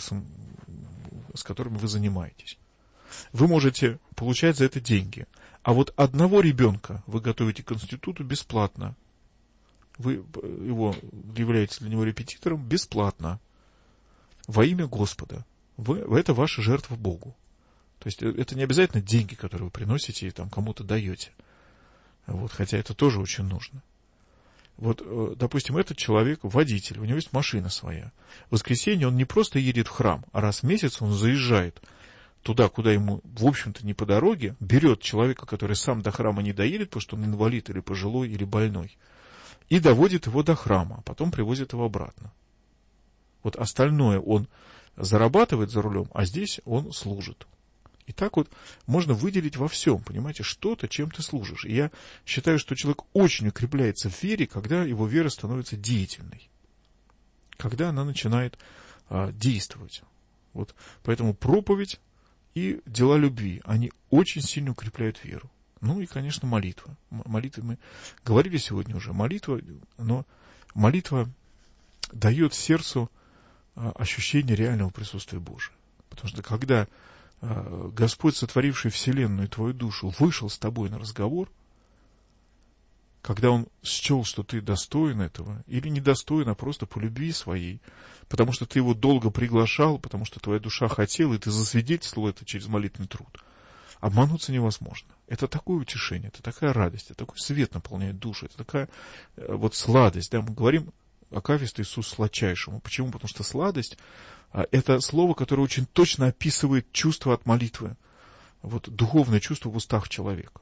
с которыми вы занимаетесь. Вы можете получать за это деньги. А вот одного ребенка вы готовите к институту бесплатно. Вы являетесь для него репетитором бесплатно. Во имя Господа. Это ваша жертва Богу. То есть это не обязательно деньги, которые вы приносите и там кому-то даете. Вот, хотя это тоже очень нужно. Вот, допустим, этот человек водитель, у него есть машина своя. В воскресенье он не просто едет в храм, а раз в месяц он заезжает туда, куда ему, в общем-то, не по дороге, берет человека, который сам до храма не доедет, потому что он инвалид или пожилой, или больной, и доводит его до храма, а потом привозит его обратно. Вот остальное он зарабатывает за рулем, а здесь он служит. И так вот можно выделить во всем, понимаете, что-то, чем ты служишь. И я считаю, что человек очень укрепляется в вере, когда его вера становится деятельной, когда она начинает действовать. Вот поэтому проповедь и дела любви, они очень сильно укрепляют веру. Ну и, конечно, молитва. Молитвы мы говорили сегодня уже. Молитва, но молитва дает сердцу ощущение реального присутствия Божия. Потому что когда Господь, сотворивший вселенную и твою душу, вышел с тобой на разговор, когда Он счел, что ты достоин этого, или недостоин, а просто по любви своей, потому что ты его долго приглашал, потому что твоя душа хотела, и ты засвидетельствовал это через молитвенный труд, обмануться невозможно. Это такое утешение, это такая радость, это такой свет наполняет душу, это такая вот сладость. Да? Мы говорим акафист Иисус сладчайшему. Почему? Потому что сладость — это слово, которое очень точно описывает чувство от молитвы, вот духовное чувство в устах человека.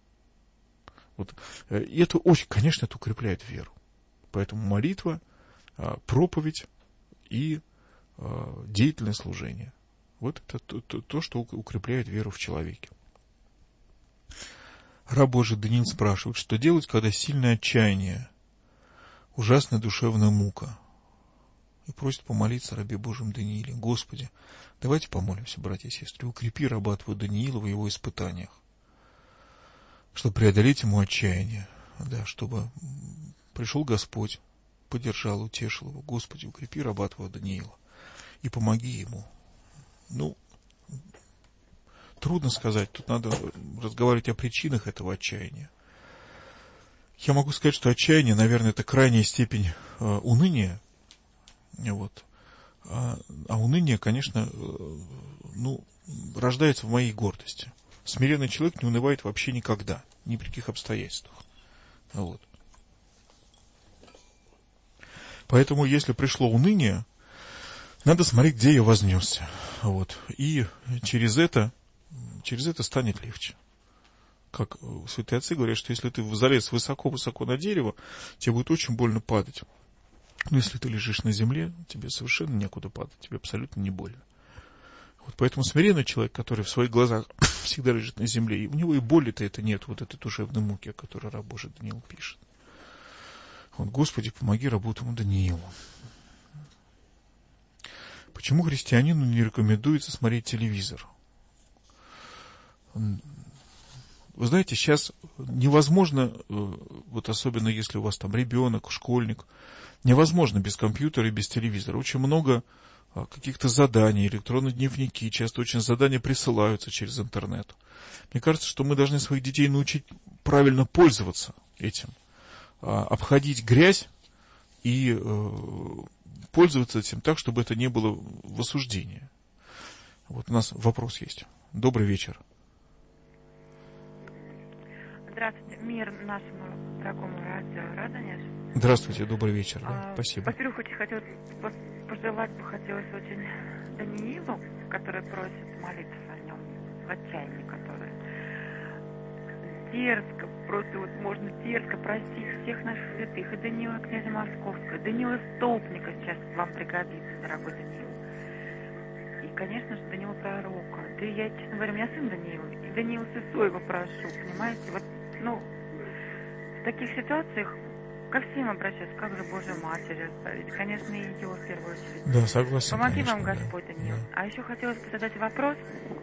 Вот. И это очень, конечно, это укрепляет веру. Поэтому молитва, проповедь и деятельное служение. Вот это то, что укрепляет веру в человеке. Раб Божий Даниил спрашивает, что делать, когда сильное отчаяние, ужасная душевная мука. И просит помолиться рабе Божьем Данииле. Господи, давайте помолимся, братья и сестры, укрепи раба твоего Даниила в его испытаниях, чтобы преодолеть ему отчаяние, да, чтобы пришел Господь, поддержал, утешил его. Господи, укрепи раба твоего Даниила и помоги ему. Ну, трудно сказать, тут надо разговаривать о причинах этого отчаяния. Я могу сказать, что отчаяние, наверное, это крайняя степень уныния. Вот. А уныние, конечно, рождается в моей гордости. Смиренный человек не унывает вообще никогда, ни при каких обстоятельствах. Вот. Поэтому, если пришло уныние, надо смотреть, где я вознесся. Вот. И через это станет легче. Как святые отцы говорят, что если ты залез высоко-высоко на дерево, тебе будет очень больно падать. Но если ты лежишь на земле, тебе совершенно некуда падать, тебе абсолютно не больно. Вот поэтому смиренный человек, который в своих глазах всегда лежит на земле, и у него и боли-то это нет, вот этой душевной муки, о которой раб Божий Даниил пишет. Вот, Господи, помоги рабу твоему Даниилу. Почему христианину не рекомендуется смотреть телевизор? Вы знаете, сейчас невозможно, вот особенно если у вас там ребенок, школьник, невозможно без компьютера и без телевизора. Очень много каких-то заданий, электронные дневники, часто очень задания присылаются через интернет. Мне кажется, что мы должны своих детей научить правильно пользоваться этим, обходить грязь и пользоваться этим так, чтобы это не было в осуждении. Вот у нас вопрос есть. Добрый вечер. Здравствуйте. Мир нашему дорогому радио Радонеж. Здравствуйте, добрый вечер. Да, спасибо. Во-первых, очень хотелось пожелать очень Даниилу, который просит молиться о нем в отчаянии, который дерзко, просто вот можно дерзко просить всех наших святых, и Даниила князя Московского, Даниила Столпника сейчас вам пригодится, дорогой Даниил. И и, конечно же, Даниила Пророка. Да я, честно говоря, у меня сын Даниил, и Даниил Сысоева прошу, понимаете? Вот, в таких ситуациях ко всем обращаться, как же Божья Матерь оставить? Конечно, и ее в первую очередь. Да, согласен, Помоги конечно, вам, Господь, Даниил. Да. А еще хотелось бы задать вопрос.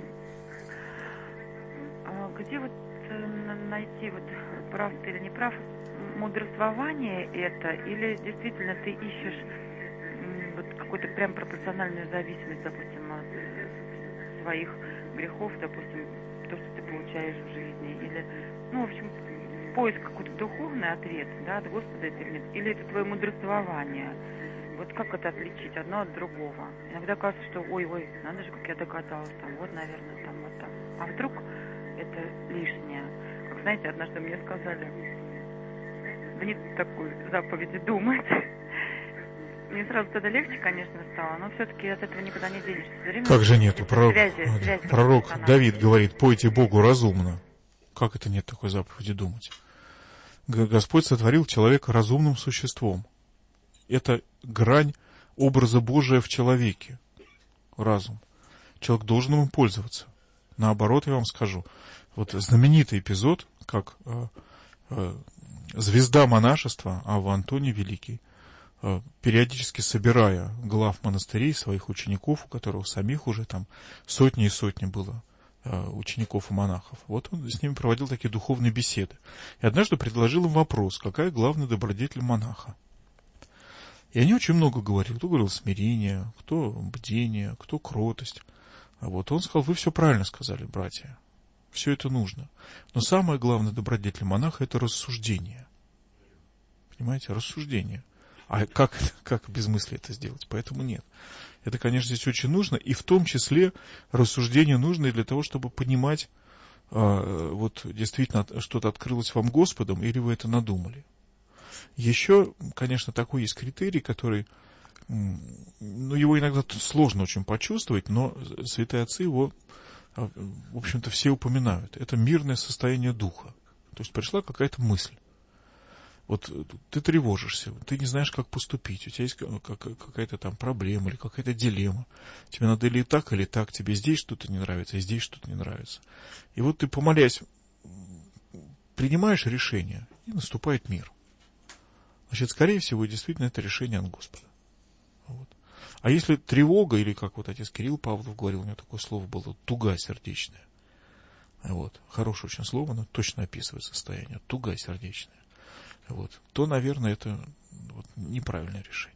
Где найти, прав ты или не прав, мудрствование это, или действительно ты ищешь какую-то прям пропорциональную зависимость, допустим, от своих грехов, допустим, то, что ты получаешь в жизни, или, в общем, поиск какой-то духовный ответ, да, от Господа это или это твое мудрствование. Вот как это отличить одно от другого? Иногда кажется, что ой, надо же, как я догадалась, наверное, вот так. А вдруг это лишнее? Как, знаете, однажды мне сказали, да нет такой заповеди думать. Мне сразу тогда легче, конечно, стало, но все-таки от этого никуда не денешься. Как же нету? Связь Пророк Давид говорит, пойте Богу разумно. Как это нет такой заповеди думать? Господь сотворил человека разумным существом. Это грань образа Божия в человеке. Разум. Человек должен им пользоваться. Наоборот, я вам скажу. Вот знаменитый эпизод, как звезда монашества Авва Антоний Великий, периодически собирая глав монастырей, своих учеников, у которых самих уже там сотни и сотни было учеников и монахов, вот он с ними проводил такие духовные беседы. И однажды предложил им вопрос, какая главная добродетель монаха. И они очень много говорили. Кто говорил смирение, кто бдение, кто кротость. А вот он сказал, вы все правильно сказали, братья. Все это нужно. Но самое главное добродетель монаха — это рассуждение. Понимаете, рассуждение. А как без мысли это сделать? Поэтому нет. Это, конечно, здесь очень нужно, и в том числе рассуждение нужно и для того, чтобы понимать, вот действительно что-то открылось вам Господом, или вы это надумали. Еще, конечно, такой есть критерий, который, его иногда сложно очень почувствовать, но святые отцы его, в общем-то, все упоминают. Это мирное состояние духа. То есть пришла какая-то мысль. Вот ты тревожишься, ты не знаешь, как поступить, у тебя есть какая-то там проблема или какая-то дилемма. Тебе надо или так, тебе здесь что-то не нравится, и здесь что-то не нравится. И вот ты, помолясь, принимаешь решение, и наступает мир. Значит, скорее всего, действительно, это решение от Господа. Вот. А если тревога, или как вот отец Кирилл Павлов говорил, у него такое слово было, туга сердечная. Вот. Хорошее очень слово, оно точно описывает состояние, туга сердечная. Вот. То, наверное, это неправильное решение.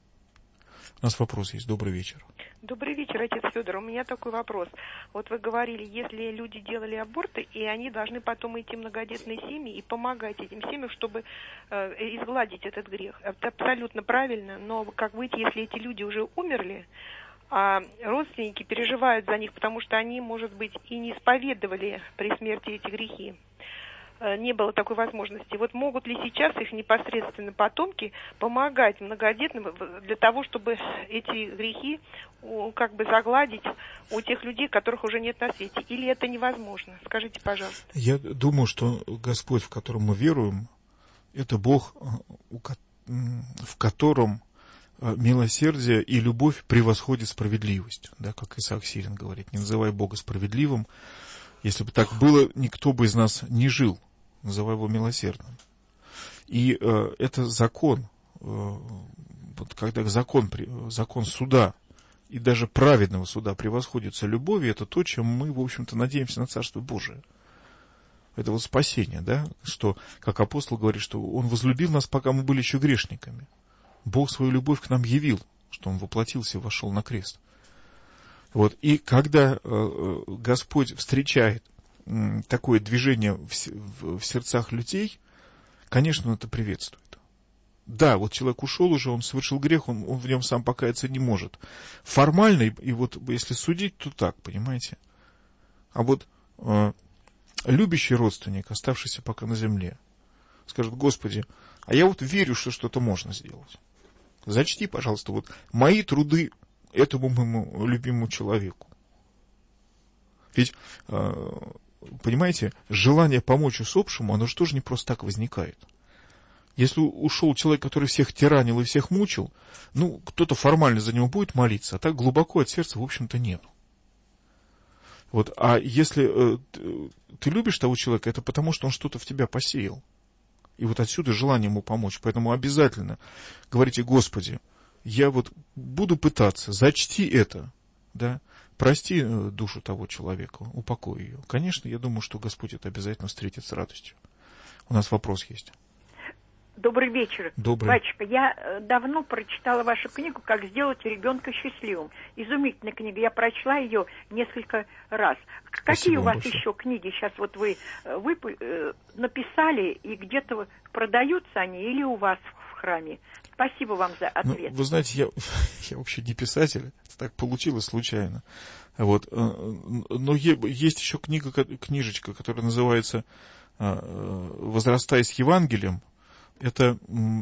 У нас вопрос есть. Добрый вечер. Добрый вечер, отец Федор. У меня такой вопрос. Вот вы говорили, если люди делали аборты, и они должны потом идти в многодетные семьи и помогать этим семьям, чтобы изгладить этот грех. Это абсолютно правильно, но как быть, если эти люди уже умерли, а родственники переживают за них, потому что они, может быть, и не исповедовали при смерти эти грехи? Не было такой возможности. Вот могут ли сейчас их непосредственно потомки помогать многодетным для того, чтобы эти грехи загладить у тех людей, которых уже нет на свете? Или это невозможно? Скажите, пожалуйста. Я думаю, что Господь, в котором мы веруем, это Бог, в котором милосердие и любовь превосходит справедливость. Да, как Исаак Сирин говорит, не называй Бога справедливым. Если бы так было, никто бы из нас не жил. Называй его милосердным. И это закон. Когда закон суда и даже праведного суда превосходится любовью, это то, чем мы, в общем-то, надеемся на Царство Божие. Это вот спасение, да? Что, как апостол говорит, что Он возлюбил нас, пока мы были еще грешниками. Бог свою любовь к нам явил, что Он воплотился и вошел на крест. Вот. И когда Господь встречает такое движение в сердцах людей, конечно, он это приветствует. Да, вот человек ушел уже, он совершил грех, он в нем сам покаяться не может. Формально, и вот если судить, то так, понимаете. А вот любящий родственник, оставшийся пока на земле, скажет: Господи, а я вот верю, что что-то можно сделать. Зачти, пожалуйста, вот мои труды этому моему любимому человеку. Ведь, понимаете, желание помочь усопшему, оно же тоже не просто так возникает. Если ушел человек, который всех тиранил и всех мучил, ну, кто-то формально за него будет молиться, а так глубоко от сердца, в общем-то, нету. Вот, а если ты любишь того человека, это потому, что он что-то в тебя посеял. И вот отсюда желание ему помочь. Поэтому обязательно говорите: Господи, я вот буду пытаться, зачти это, да, прости душу того человека, упокой ее. Конечно, я думаю, что Господь это обязательно встретит с радостью. У нас вопрос есть. Добрый вечер. Добрый. Батюшка, я давно прочитала вашу книгу «Как сделать ребенка счастливым». Изумительная книга. Я прочла ее несколько раз. Спасибо. Какие у вас большое. еще книги сейчас вот вы написали, и где-то продаются они или у вас в храме? Спасибо вам за ответ. Ну, вы знаете, я вообще не писатель. Это так получилось случайно. Вот. Но есть еще книжечка, которая называется «Возрастай с Евангелием». Это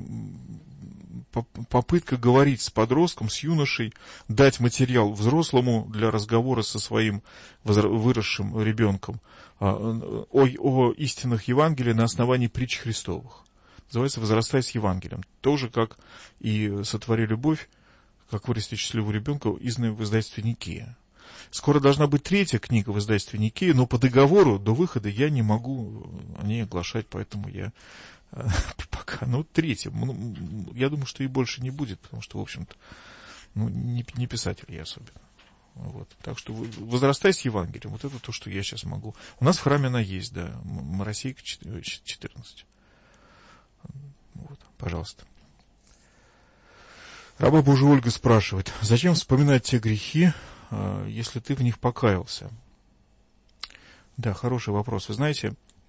попытка говорить с подростком, с юношей, дать материал взрослому для разговора со своим выросшим ребенком о истинах Евангелия на основании притч Христовых. Называется «Возрастай с Евангелием». Тоже как и «Сотвори любовь», как вырастить счастливого ребенка, изданное в издательстве «Никея». Скоро должна быть 3-я книга в издательстве «Никея», но по договору до выхода я не могу о ней оглашать, поэтому я пока, 3-я. Я думаю, что и больше не будет, потому что, в общем-то, не писатель я особенно. Вот. Так что возрастай с Евангелием. Вот это то, что я сейчас могу. У нас в храме она есть, да. Моросейка 14. Вот, пожалуйста. Раба Божия Ольга спрашивает: зачем вспоминать те грехи, если ты в них покаялся? Да, хороший вопрос. Вы знаете,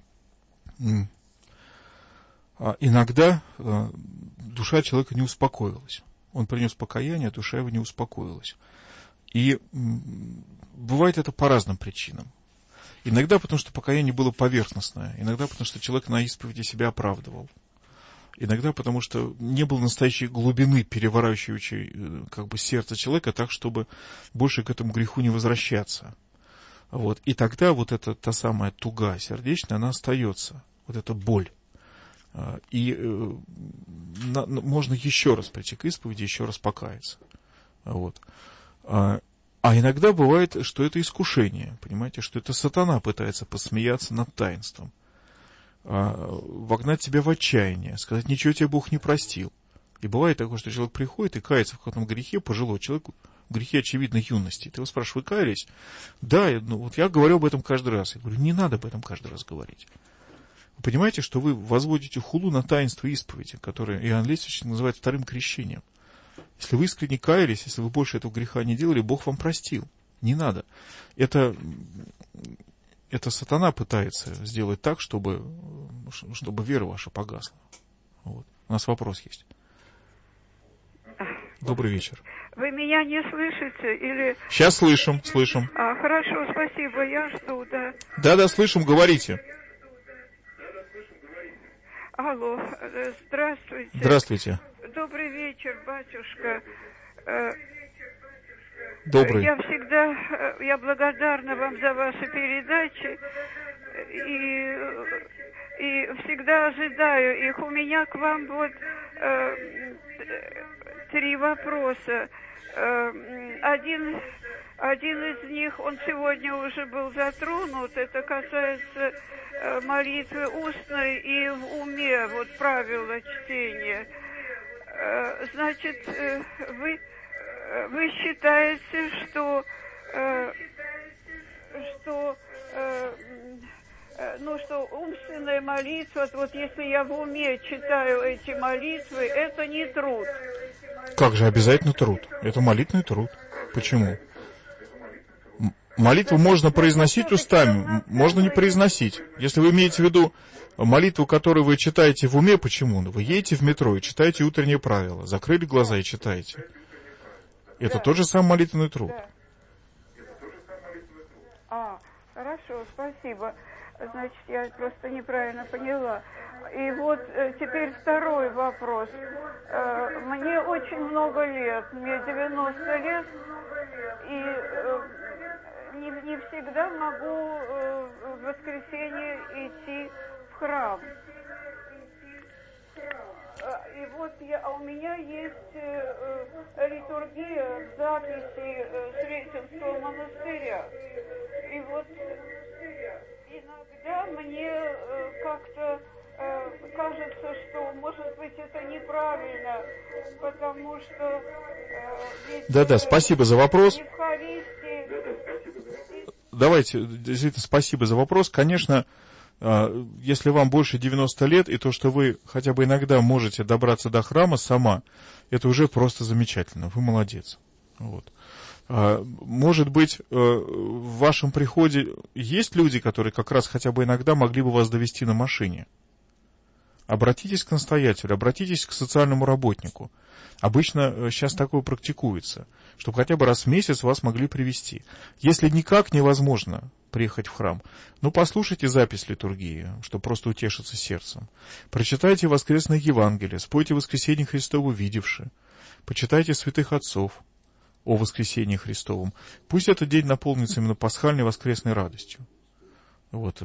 иногда душа человека не успокоилась. Он принес покаяние, а душа его не успокоилась. И бывает это по разным причинам. Иногда потому, что покаяние было поверхностное. Иногда потому, что человек на исповеди себя оправдывал. Иногда потому, что не было настоящей глубины, переворачивающей сердце человека так, чтобы больше к этому греху не возвращаться. Вот. И тогда вот эта та самая туга сердечная, она остается. Вот эта боль. И можно еще раз прийти к исповеди, еще раз покаяться. Вот. А иногда бывает, что это искушение, понимаете, что это сатана пытается посмеяться над таинством, вогнать тебя в отчаяние, сказать: ничего тебе Бог не простил. И бывает такое, что человек приходит и кается в каком-то грехе, пожилой человек, в грехе очевидной юности. Ты его спрашиваешь: вы каялись? Да, я говорю об этом каждый раз. Я говорю: не надо об этом каждый раз говорить. Вы понимаете, что вы возводите хулу на таинство исповеди, которое Иоанн Лествич называет вторым крещением. Если вы искренне каялись, если вы больше этого греха не делали, Бог вам простил. Не надо. Это сатана пытается сделать так, чтобы вера ваша погасла. Вот. У нас вопрос есть. Добрый вечер. Вы меня не слышите или... Сейчас слышим. Хорошо, спасибо, я жду, да. Да, слышим, говорите. Алло, здравствуйте. Здравствуйте. Добрый вечер, батюшка. Добрый. Я благодарна вам за ваши передачи и всегда ожидаю их. У меня к вам 3 вопроса. Один из них, он сегодня уже был затронут, это касается молитвы устной и в уме, правила чтения. Значит, вы считаете, что умственная молитва, если я в уме читаю эти молитвы, это не труд. Как же, обязательно труд. Это молитвенный труд. Почему? Молитву можно произносить устами, можно не произносить. Если вы имеете в виду молитву, которую вы читаете в уме, почему? Вы едете в метро и читаете утренние правила, закрыли глаза и читаете. Это тот же самый молитвенный труд. Хорошо, спасибо. Значит, я просто неправильно поняла. И теперь второй вопрос. Мне очень много лет, мне 90 лет, и не всегда могу в воскресенье идти в храм. у меня есть литургия в записи Сретенского монастыря. И вот иногда мне как-то кажется, что, может быть, это неправильно, потому что... Да, спасибо за вопрос. Давайте, действительно, спасибо за вопрос. Конечно, если вам больше 90 лет, и то, что вы хотя бы иногда можете добраться до храма сама, это уже просто замечательно. Вы молодец. Вот. Может быть, в вашем приходе есть люди, которые как раз хотя бы иногда могли бы вас довести на машине? Обратитесь к настоятелю, обратитесь к социальному работнику. Обычно сейчас такое практикуется, чтобы хотя бы раз в месяц вас могли привести. Если никак невозможно приехать в храм, послушайте запись литургии, чтобы просто утешиться сердцем. Прочитайте воскресное Евангелие, спойте воскресение Христово видевши, почитайте святых отцов о воскресении Христовом. Пусть этот день наполнится именно пасхальной воскресной радостью. Вот.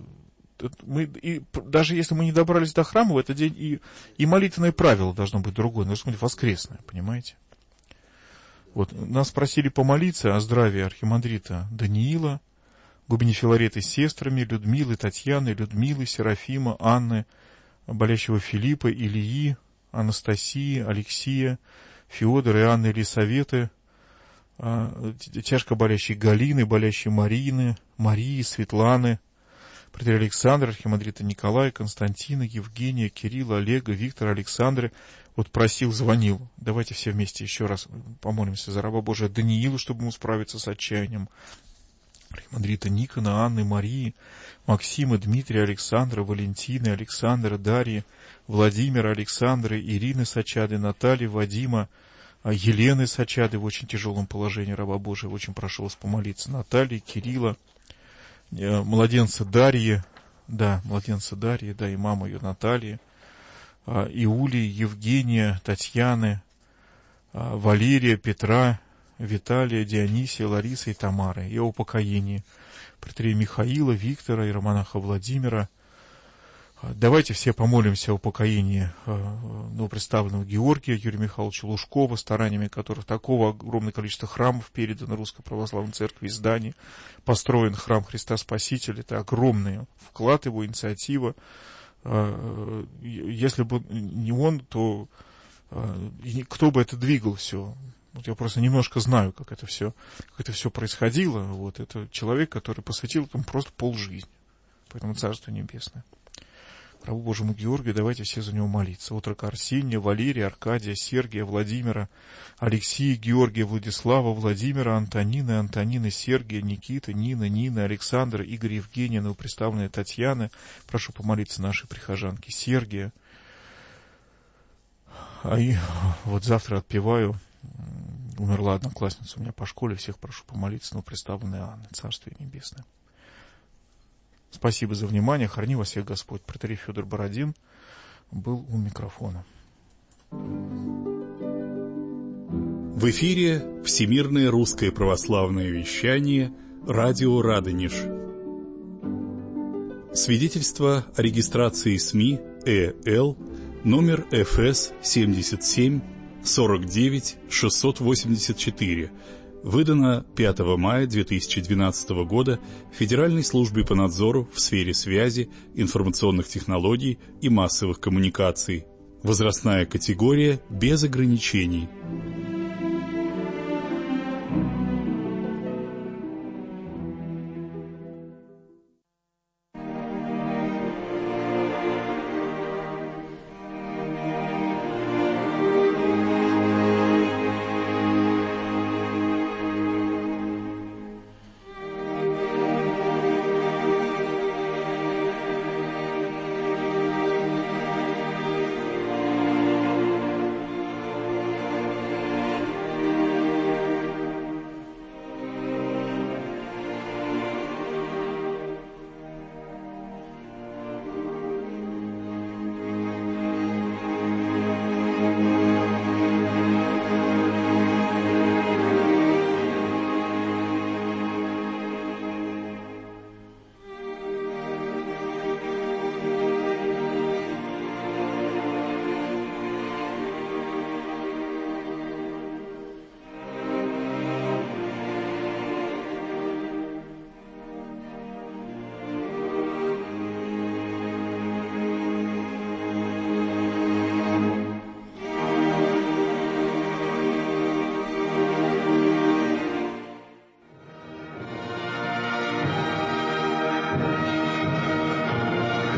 Даже если мы не добрались до храма в этот день, и молитвенное правило должно быть другое, должно быть воскресное, понимаете? Вот. Нас просили помолиться о здравии архимандрита Даниила, губни Филареты с сестрами, Людмилы, Татьяны, Людмилы, Серафима, Анны, болящего Филиппа, Ильи, Анастасии, Алексия, Феодора и Анны Елисаветы, тяжко болящей Галины, болящей Марины, Марии, Светланы, протоиерея Александра, архимандрита Николая, Константина, Евгения, Кирилла, Олега, Виктора, Александра. Вот просил, звонил. Давайте все вместе еще раз помолимся за раба Божия Даниила, чтобы ему справиться с отчаянием. Архимандрита Никона, Анны, Марии, Максима, Дмитрия, Александра, Валентины, Александра, Дарьи, Владимира, Александры, Ирины Сачады, Натальи, Вадима, Елены Сачады в очень тяжелом положении раба Божия. Очень прошу вас помолиться. Натальи, Кирилла, младенца Дарьи, и мама ее Натальи, Иулии, Евгения, Татьяны, Валерия, Петра, Виталия, Дионисия, Ларисы и Тамары, и о упокоении протоиерея Михаила, Виктора, иеромонаха Владимира. Давайте все помолимся о упокоении новопредставленного Георгия Юрия Михайловича Лужкова, стараниями которых такого огромное количество храмов передано Русской Православной Церкви и зданий. Построен храм Христа Спасителя. Это огромный вклад его, инициатива. Если бы не он, то кто бы это двигал все? Вот я просто немножко знаю, как это все происходило. Вот это человек, который посвятил этому просто полжизни. Поэтому Царство Небесное. Рабу Божьему Георгию, давайте все за него молиться. Отрока Арсения, Валерия, Аркадия, Сергия, Владимира, Алексея, Георгия, Владислава, Владимира, Антонины, Сергия, Никиты, Нины, Александра, Игоря, Евгения, новопредставленная Татьяны. Прошу помолиться нашей прихожанке Сергия. И вот завтра отпеваю. Умерла одноклассница у меня по школе. Всех прошу помолиться, новопредставленной Анны. Царствие Небесное. Спасибо за внимание. Храни вас всех Господь. Протоиерей Федор Бородин был у микрофона. В эфире Всемирное русское православное вещание радио Радонеж. Свидетельство о регистрации СМИ ЭЛ номер ФС 77 49 684. Выдано 5 мая 2012 года Федеральной службе по надзору в сфере связи, информационных технологий и массовых коммуникаций. Возрастная категория без ограничений.